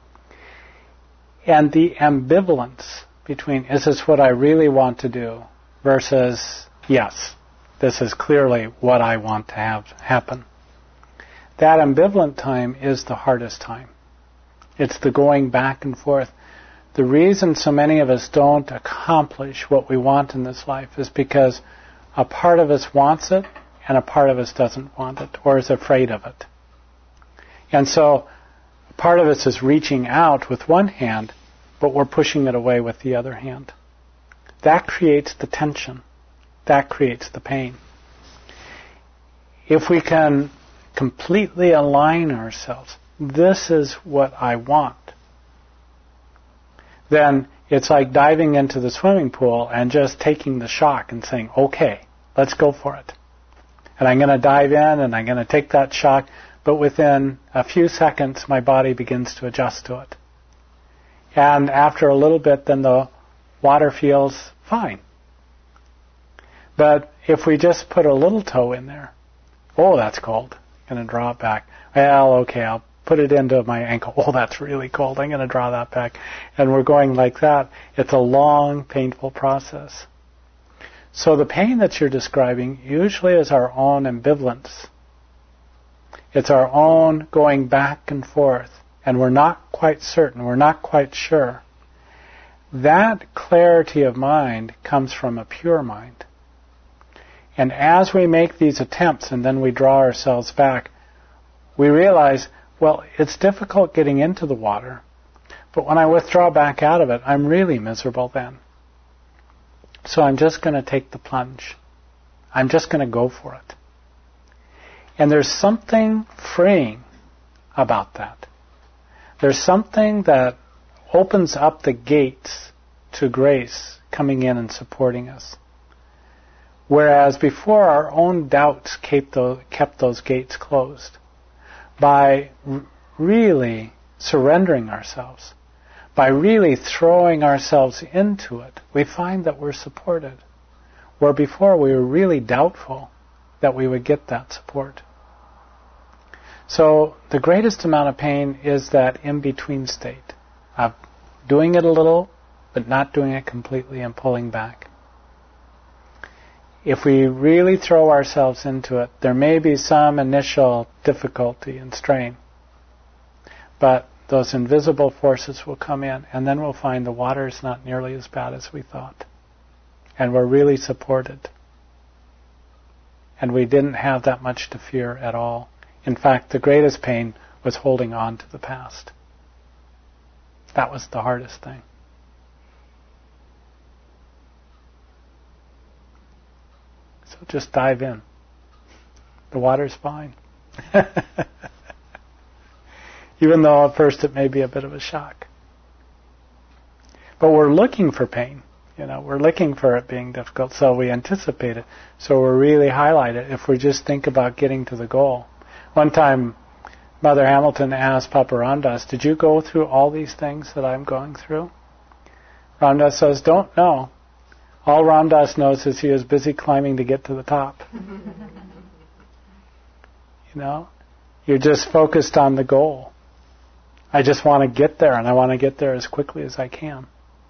Speaker 1: And the ambivalence between, is this what I really want to do, versus, yes, this is clearly what I want to have happen. That ambivalent time is the hardest time. It's the going back and forth. The reason so many of us don't accomplish what we want in this life is because a part of us wants it and a part of us doesn't want it or is afraid of it. And so a part of us is reaching out with one hand, but we're pushing it away with the other hand. That creates the tension. That creates the pain. If we can completely align ourselves, this is what I want, then it's like diving into the swimming pool and just taking the shock and saying, okay, let's go for it. And I'm going to dive in and I'm going to take that shock, but within a few seconds my body begins to adjust to it. And after a little bit, then the water feels fine. But if we just put a little toe in there, oh, that's cold, I'm going to draw it back. Well, okay, I'll put it into my ankle. Oh, that's really cold. I'm going to draw that back. And we're going like that. It's a long, painful process. So the pain that you're describing usually is our own ambivalence. It's our own going back and forth. And we're not quite certain. We're not quite sure. That clarity of mind comes from a pure mind. And as we make these attempts and then we draw ourselves back, we realize, well, it's difficult getting into the water, but when I withdraw back out of it, I'm really miserable then. So I'm just going to take the plunge. I'm just going to go for it. And there's something freeing about that. There's something that opens up the gates to grace coming in and supporting us. Whereas before, our own doubts kept those gates closed. By really surrendering ourselves, by really throwing ourselves into it, we find that we're supported. Where before we were really doubtful that we would get that support. So the greatest amount of pain is that in-between state of doing it a little, but not doing it completely and pulling back. If we really throw ourselves into it, there may be some initial difficulty and strain, but those invisible forces will come in, and then we'll find the water is not nearly as bad as we thought. And we're really supported. And we didn't have that much to fear at all. In fact, the greatest pain was holding on to the past. That was the hardest thing. So just dive in. The water's fine. Even though at first it may be a bit of a shock. But we're looking for pain. We're looking for it being difficult, so we anticipate it. So we really highlight it if we just think about getting to the goal. One time, Mother Hamilton asked Papa Ramdas, did you go through all these things that I'm going through? Ramdas says, don't know. All Ramdas knows is he was busy climbing to get to the top. You're just focused on the goal. I just want to get there, and I want to get there as quickly as I can.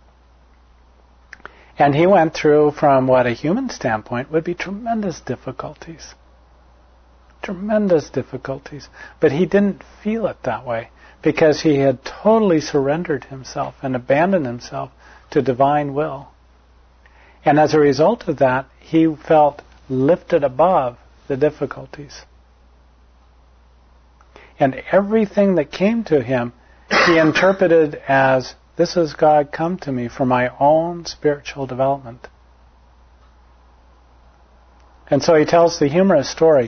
Speaker 1: And he went through, from what a human standpoint would be tremendous difficulties. Tremendous difficulties. But he didn't feel it that way because he had totally surrendered himself and abandoned himself to divine will. And as a result of that, he felt lifted above the difficulties. And everything that came to him, he interpreted as, this is God come to me for my own spiritual development. And so he tells the humorous story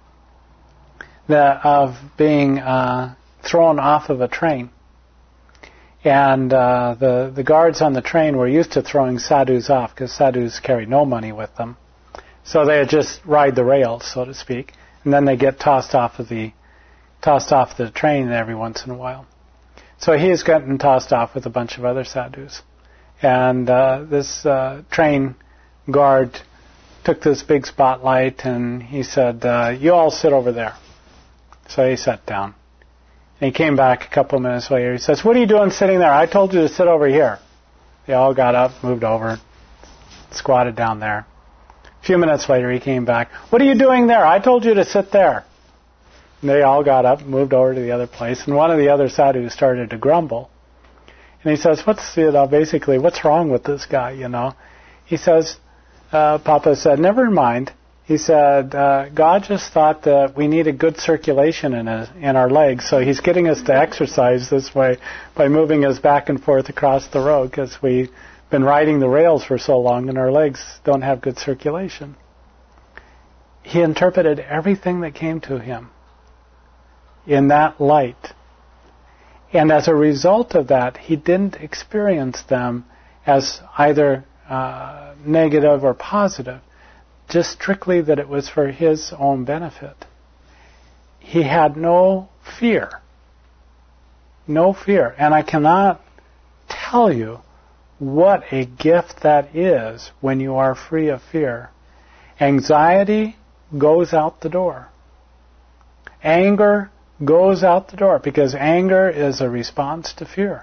Speaker 1: of being thrown off of a train. And the guards on the train were used to throwing sadhus off because sadhus carry no money with them. So they would just ride the rails, so to speak, and then they get tossed off the train every once in a while. So he's gotten tossed off with a bunch of other sadhus. And this train guard took this big spotlight and he said, you all sit over there. So he sat down. And he came back a couple of minutes later. He says, what are you doing sitting there? I told you to sit over here. They all got up, moved over, squatted down there. A few minutes later he came back. What are you doing there? I told you to sit there. And they all got up, moved over to the other place, and one of the other sadhus started to grumble. And he says, basically, what's wrong with this guy, He says, Papa said, never mind. He said, God just thought that we needed good circulation in our legs, so he's getting us to exercise this way by moving us back and forth across the road, because we've been riding the rails for so long and our legs don't have good circulation. He interpreted everything that came to him in that light. And as a result of that, he didn't experience them as either negative or positive, just strictly that it was for his own benefit. He had no fear. No fear. And I cannot tell you what a gift that is when you are free of fear. Anxiety goes out the door. Anger goes out the door because anger is a response to fear.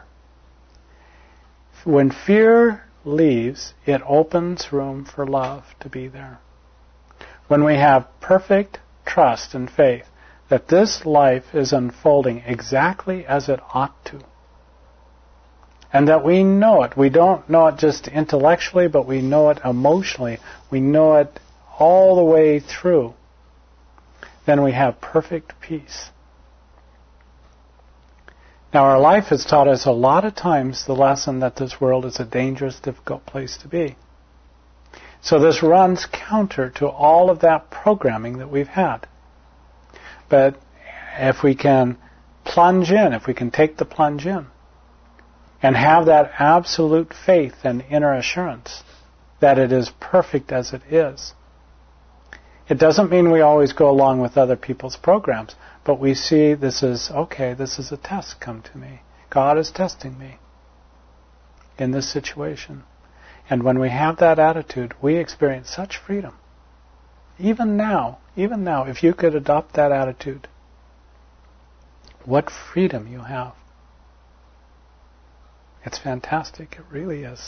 Speaker 1: When fear leaves, it opens room for love to be there. When we have perfect trust and faith that this life is unfolding exactly as it ought to, and that we know it, we don't know it just intellectually, but we know it emotionally, we know it all the way through, then we have perfect peace. Now, our life has taught us a lot of times the lesson that this world is a dangerous, difficult place to be. So this runs counter to all of that programming that we've had. But if we can plunge in, if we can take the plunge in, and have that absolute faith and inner assurance that it is perfect as it is, it doesn't mean we always go along with other people's programs, but we see this is a test come to me. God is testing me. in this situation. And when we have that attitude, we experience such freedom. Even now, if you could adopt that attitude, what freedom you have. It's fantastic. It really is.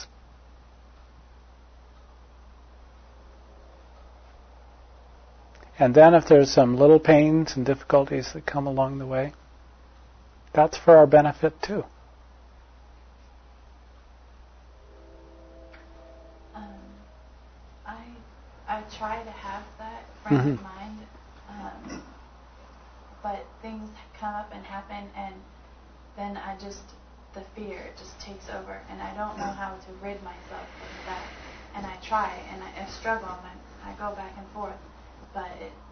Speaker 1: And then if there's some little pains and difficulties that come along the way, that's for our benefit too.
Speaker 3: I try to have that frame of mind, but things come up and happen, and then the fear just takes over, and I don't know how to rid myself of that. And I try, and I struggle, and I go back and forth. But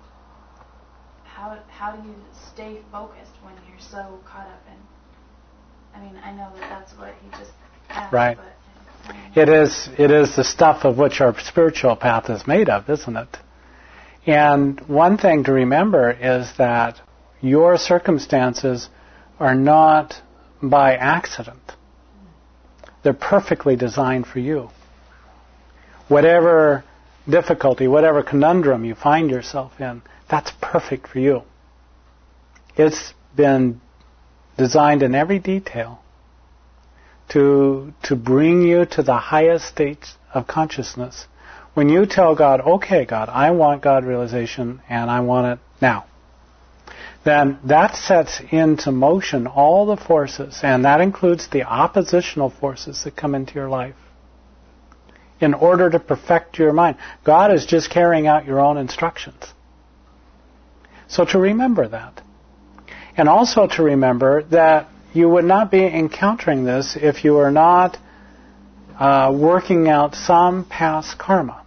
Speaker 3: how do you stay focused when you're so caught up in? I mean, I know that's what he just asked.
Speaker 1: Right.
Speaker 3: But
Speaker 1: it is the stuff of which our spiritual path is made of, isn't it? And one thing to remember is that your circumstances are not by accident. They're perfectly designed for you. Whatever difficulty, whatever conundrum you find yourself in, that's perfect for you. It's been designed in every detail to bring you to the highest states of consciousness. When you tell God, okay, God, I want God realization and I want it now, then that sets into motion all the forces, and that includes the oppositional forces that come into your life, in order to perfect your mind. God is just carrying out your own instructions. So to remember that. And also to remember that you would not be encountering this if you were not working out some past karma.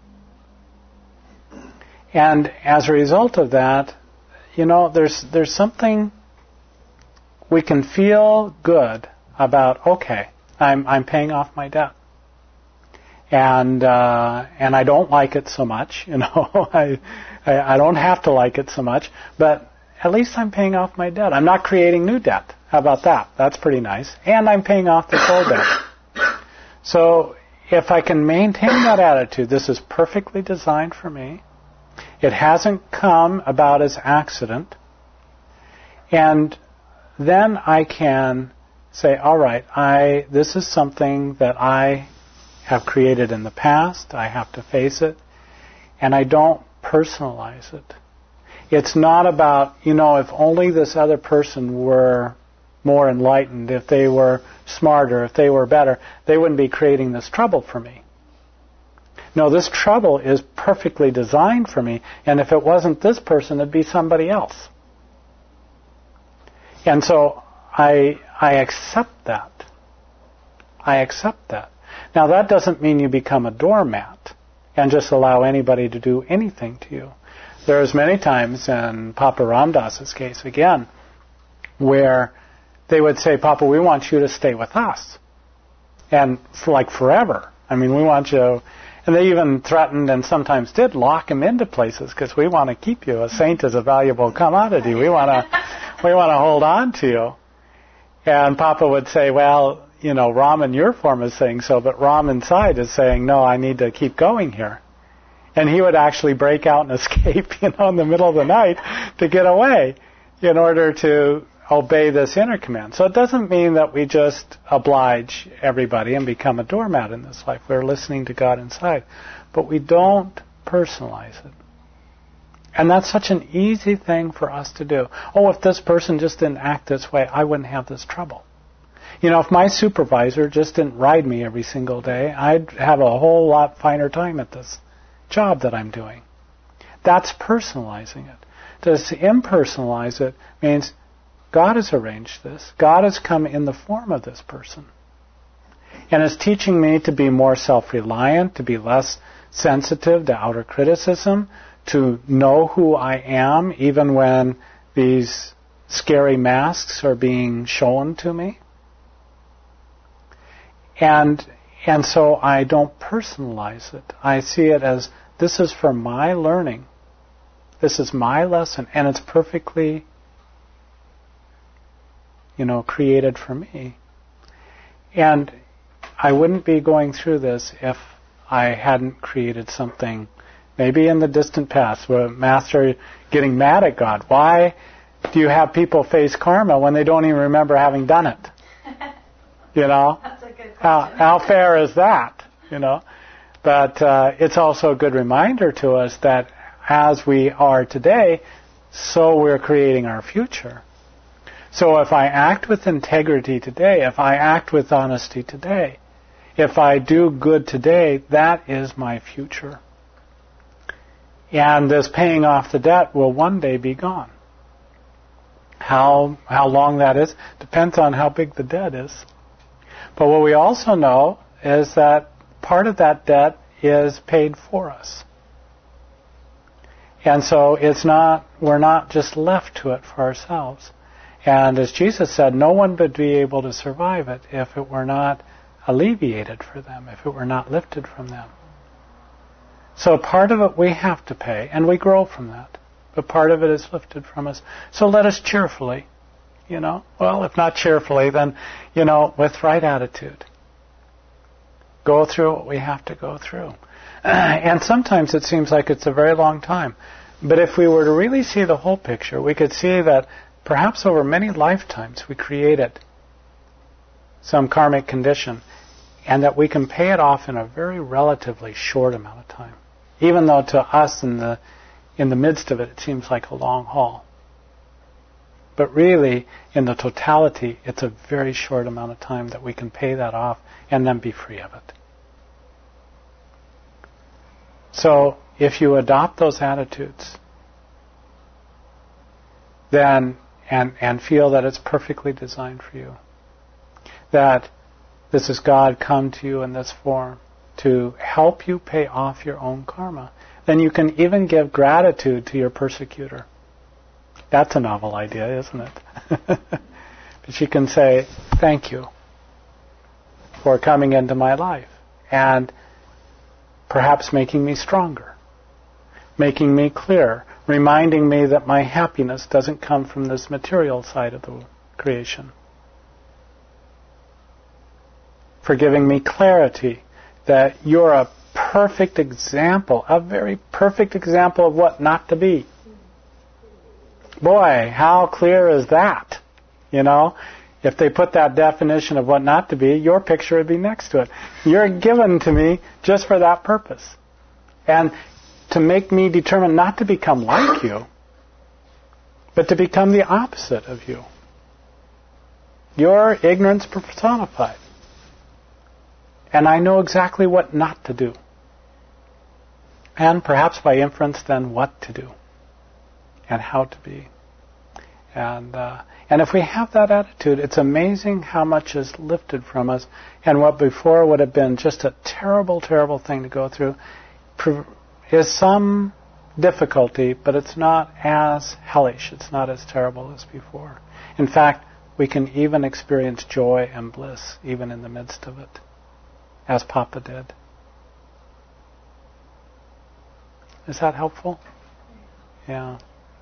Speaker 1: And as a result of that, there's something we can feel good about. Okay, I'm paying off my debt, and I don't like it so much. I don't have to like it so much, but at least I'm paying off my debt. I'm not creating new debt. How about that? That's pretty nice. And I'm paying off this old debt. So if I can maintain that attitude, this is perfectly designed for me. It hasn't come about as accident. And then I can say, all right, this is something that I have created in the past. I have to face it. And I don't personalize it. It's not about, if only this other person were more enlightened, if they were smarter, if they were better, they wouldn't be creating this trouble for me. No, this trouble is perfectly designed for me, and if it wasn't this person, it'd be somebody else. And so I accept that. I accept that. Now, that doesn't mean you become a doormat and just allow anybody to do anything to you. There's many times, in Papa Ram Dass's case again, where they would say, Papa, we want you to stay with us. And for forever. I mean, we want you. And they even threatened and sometimes did lock him into places because we want to keep you. A saint is a valuable commodity. We want to hold on to you. And Papa would say, well, Ram in your form is saying so, but Ram inside is saying, no, I need to keep going here. And he would actually break out and escape, in the middle of the night to get away in order to obey this inner command. So it doesn't mean that we just oblige everybody and become a doormat in this life. We're listening to God inside. But we don't personalize it. And that's such an easy thing for us to do. Oh, if this person just didn't act this way, I wouldn't have this trouble. If my supervisor just didn't ride me every single day, I'd have a whole lot finer time at this job that I'm doing. That's personalizing it. To impersonalize it means God has arranged this. God has come in the form of this person. And is teaching me to be more self-reliant, to be less sensitive to outer criticism, to know who I am even when these scary masks are being shown to me. And so I don't personalize it. I see it as, this is for my learning. This is my lesson, and it's perfectly, created for me. And I wouldn't be going through this if I hadn't created something, maybe in the distant past, where Master getting mad at God. Why do you have people face karma when they don't even remember having done it? You know?
Speaker 3: That's a good question.
Speaker 1: How fair is that? You know? But it's also a good reminder to us that as we are today, so we're creating our future. So if I act with integrity today, if I act with honesty today, if I do good today, that is my future. And this paying off the debt will one day be gone. How long that is depends on how big the debt is. But what we also know is that part of that debt is paid for us. And so we're not just left to it for ourselves. And as Jesus said, no one would be able to survive it if it were not alleviated for them, if it were not lifted from them. So part of it we have to pay, and we grow from that. But part of it is lifted from us. So let us cheerfully, well, if not cheerfully, then, with right attitude, go through what we have to go through. And sometimes it seems like it's a very long time. But if we were to really see the whole picture, we could see that perhaps over many lifetimes we created some karmic condition, and that we can pay it off in a very relatively short amount of time. Even though to us in the midst of it, it seems like a long haul. But really, in the totality, it's a very short amount of time that we can pay that off and then be free of it. So, if you adopt those attitudes, then and feel that it's perfectly designed for you, that this is God come to you in this form to help you pay off your own karma, then you can even give gratitude to your persecutor. That's a novel idea, isn't it? But you can say, thank you for coming into my life and perhaps making me stronger, making me clearer, reminding me that my happiness doesn't come from this material side of the creation. For giving me clarity that you're a perfect example, a very perfect example of what not to be. Boy, how clear is that? If they put that definition of what not to be, your picture would be next to it. You're given to me just for that purpose. And to make me determine not to become like you, but to become the opposite of you. You're ignorance personified. And I know exactly what not to do. And perhaps by inference then what to do. And how to be. And if we have that attitude, it's amazing how much is lifted from us. And what before would have been just a terrible, terrible thing to go through is some difficulty, but it's not as hellish. It's not as terrible as before. In fact, we can even experience joy and bliss even in the midst of it, as Papa did. Is that helpful? Yeah.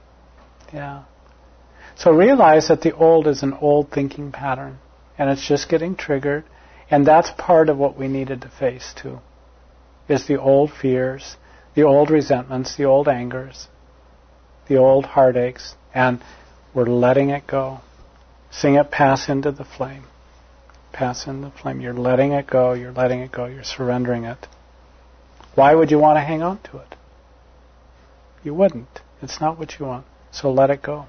Speaker 1: So realize that the old is an old thinking pattern, and it's just getting triggered, and that's part of what we needed to face too, is the old fears, the old resentments, the old angers, the old heartaches, and we're letting it go. Seeing it pass into the flame. Pass into the flame. You're letting it go, you're letting it go, you're surrendering it. Why would you want to hang on to it? You wouldn't. It's not what you want. So let it go.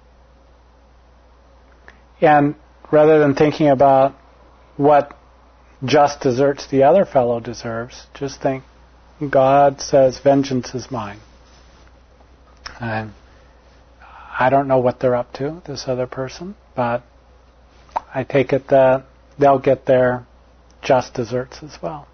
Speaker 1: And rather than thinking about what just deserts the other fellow deserves, just think, God says, vengeance is mine. And I don't know what they're up to, this other person, but I take it that they'll get their just deserts as well.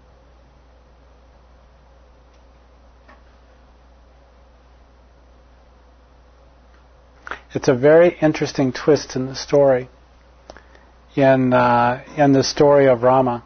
Speaker 1: It's a very interesting twist in the story, in the story of Rama,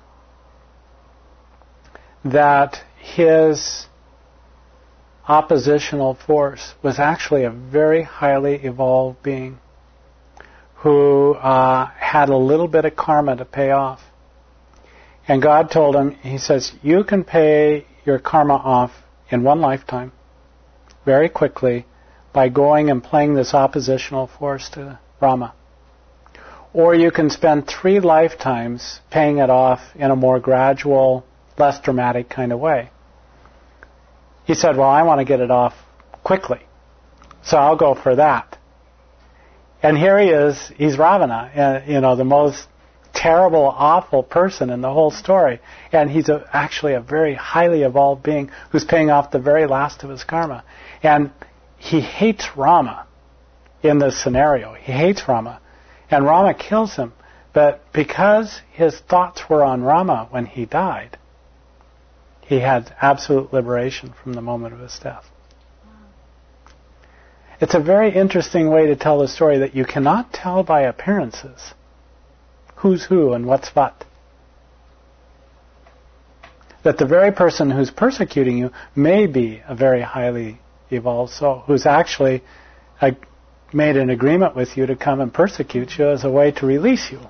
Speaker 1: that his oppositional force was actually a very highly evolved being who had a little bit of karma to pay off. And God told him, he says, you can pay your karma off in one lifetime, very quickly, by going and playing this oppositional force to Rama. Or you can spend 3 lifetimes paying it off in a more gradual, less dramatic kind of way. He said, well, I want to get it off quickly, so I'll go for that. And here he is, he's Ravana, the most terrible, awful person in the whole story. And he's actually a very highly evolved being who's paying off the very last of his karma. And he hates Rama in this scenario. He hates Rama. And Rama kills him. But because his thoughts were on Rama when he died, he had absolute liberation from the moment of his death. It's a very interesting way to tell the story that you cannot tell by appearances who's who and what's what. That the very person who's persecuting you may be a very highly evolved soul who's actually made an agreement with you to come and persecute you as a way to release you.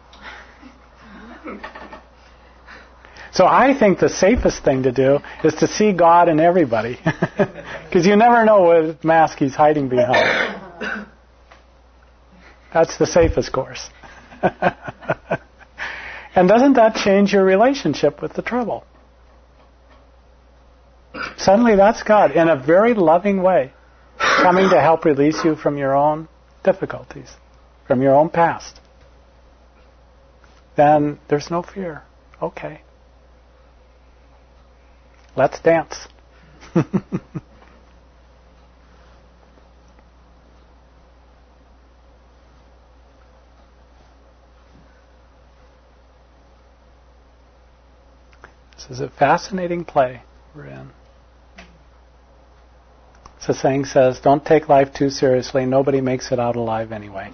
Speaker 1: So I think the safest thing to do is to see God in everybody. Because you never know what mask he's hiding behind. That's the safest course. And doesn't that change your relationship with the trouble? Suddenly that's God in a very loving way, coming to help release you from your own difficulties, from your own past. Then there's no fear. Okay. Let's dance. This is a fascinating play we're in. So the saying says, don't take life too seriously. Nobody makes it out alive anyway.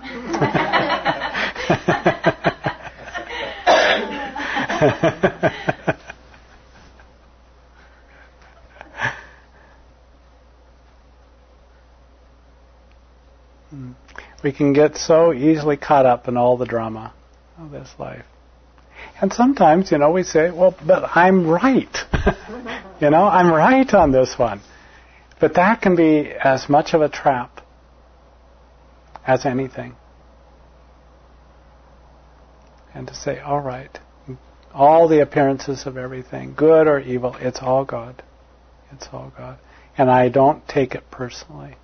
Speaker 1: We can get so easily caught up in all the drama of this life. And sometimes, we say, well, but I'm right. I'm right on this one. But that can be as much of a trap as anything. And to say, all right, all the appearances of everything, good or evil, it's all God. It's all God. And I don't take it personally.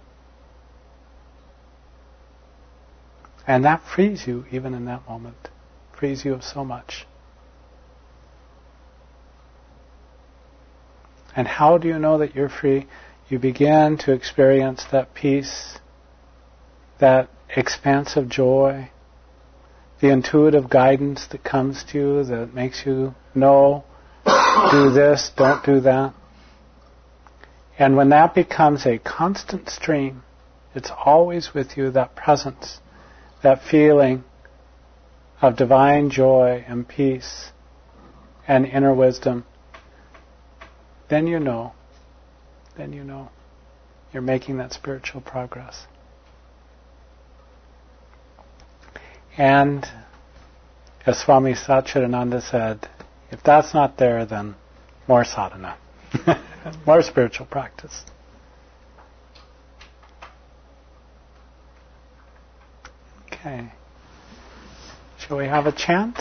Speaker 1: And that frees you even in that moment. Frees you of so much. And how do you know that you're free? You begin to experience that peace, that expansive joy, the intuitive guidance that comes to you that makes you know, do this, don't do that. And when that becomes a constant stream, it's always with you, that presence, that feeling of divine joy and peace and inner wisdom, then you know you're making that spiritual progress. And as Swami Satchidananda said, if that's not there, then more sadhana, more spiritual practice. Okay. Shall we have a chant?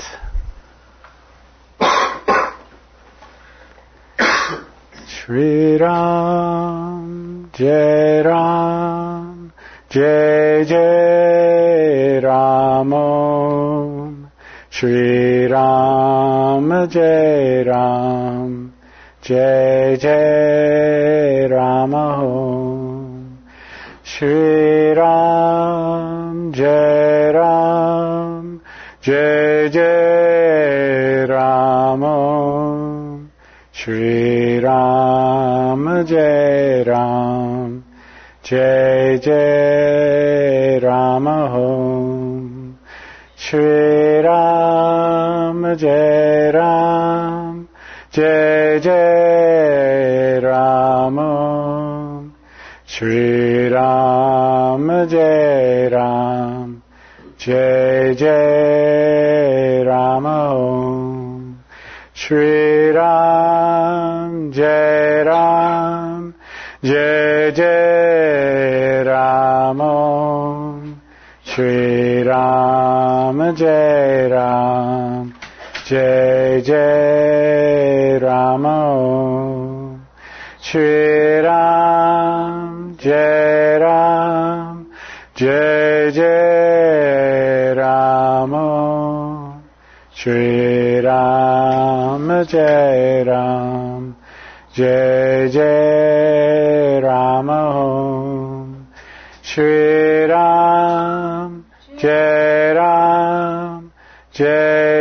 Speaker 1: Shri Ram, Jai Ram, Jai Jai Ram Om. Shri Ram, Jai Ram, Jai Jai Ram Om. Shri Ram, Jai Ram, Jai Jai Ram Om. Shri Ram, Jai Ram, Jai Jai Ram Om. Shri Ram, Jai Ram, Jai Jai Ram Om. Shri Ram, Jai Ram, Jai Jai Ram Om. Shri Ram, Jai Ram, Jai Jai Ram Om. Shri Ram, Jai Ram, Jai Jai Ram Om. Shri Ram, Jai Ram, Jai Jai Ram Om. Shri Ram, Jai Ram, Jai Jai Ram Om. Shri Ram, Jai Ram, Jai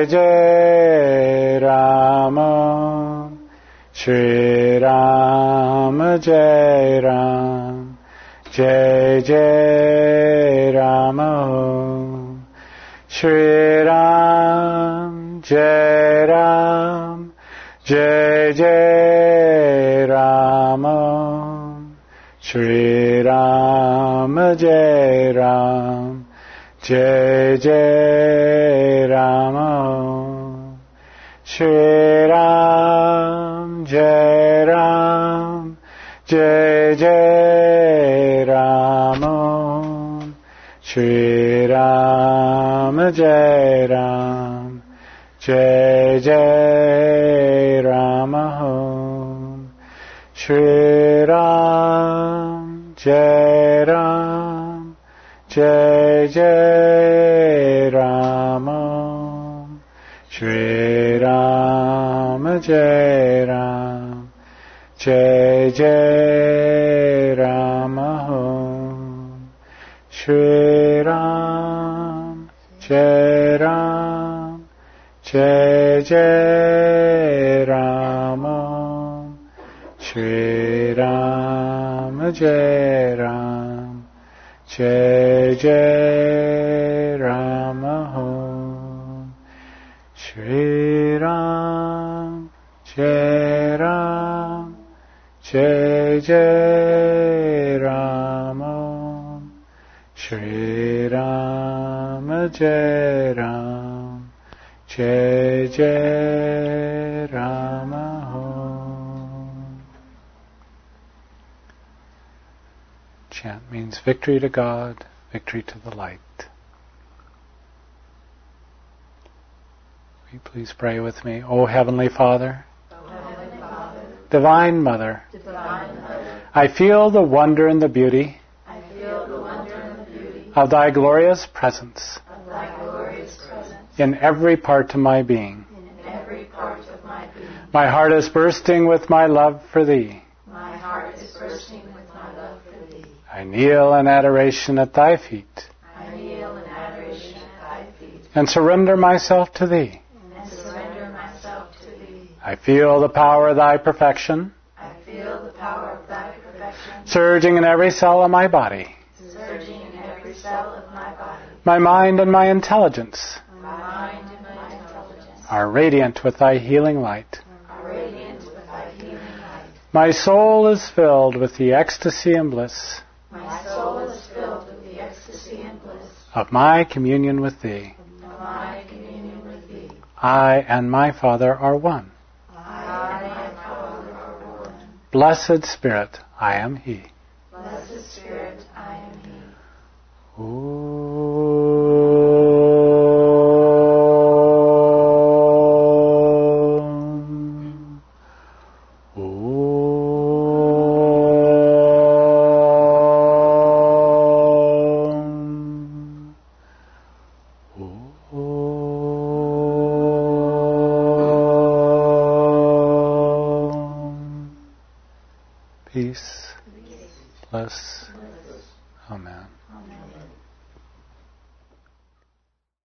Speaker 1: Jai Ram Om. Shri Ram, Jai Ram, Jai Jai Ram Om. Shri Ram, Jai Ram, Jai Jai Ram Om. Shri Ram, Jai Ram, Jai Jai Ram Om. Shri Ram, Jai Ram, Jai Jai Ram Om. Shri Ram, Jai Ram, Jai Jai Ram Om. Shri Ram, Jai Ram, Jai Jai Ram Om. Shri Ram, Jai Ram, Jai Jai Ram Om. Shri Ram, Jai Ram, Jai Jai Ram Om. Shri Ram, Jai Ram, Jai Jai Ram Om. Shri Ram, Jai Ram, Jai Jai Ram Om. Shri Ram, Jai Ram, Jai Jai Ram Om. Chant means victory to God, victory to the light. Will you please pray with me? O Heavenly Father, Divine Mother, I feel the wonder and the beauty of Thy glorious presence in every part of my being. My heart is bursting with my love for Thee. I kneel in adoration at Thy feet and surrender myself to Thee. I feel the power of Thy perfection surging in every cell of my body. My mind and my intelligence are radiant with Thy healing light. My soul is filled with the ecstasy and bliss of my communion with Thee. I and my Father are one. Blessed Spirit, I am He. Peace, bliss, Amen.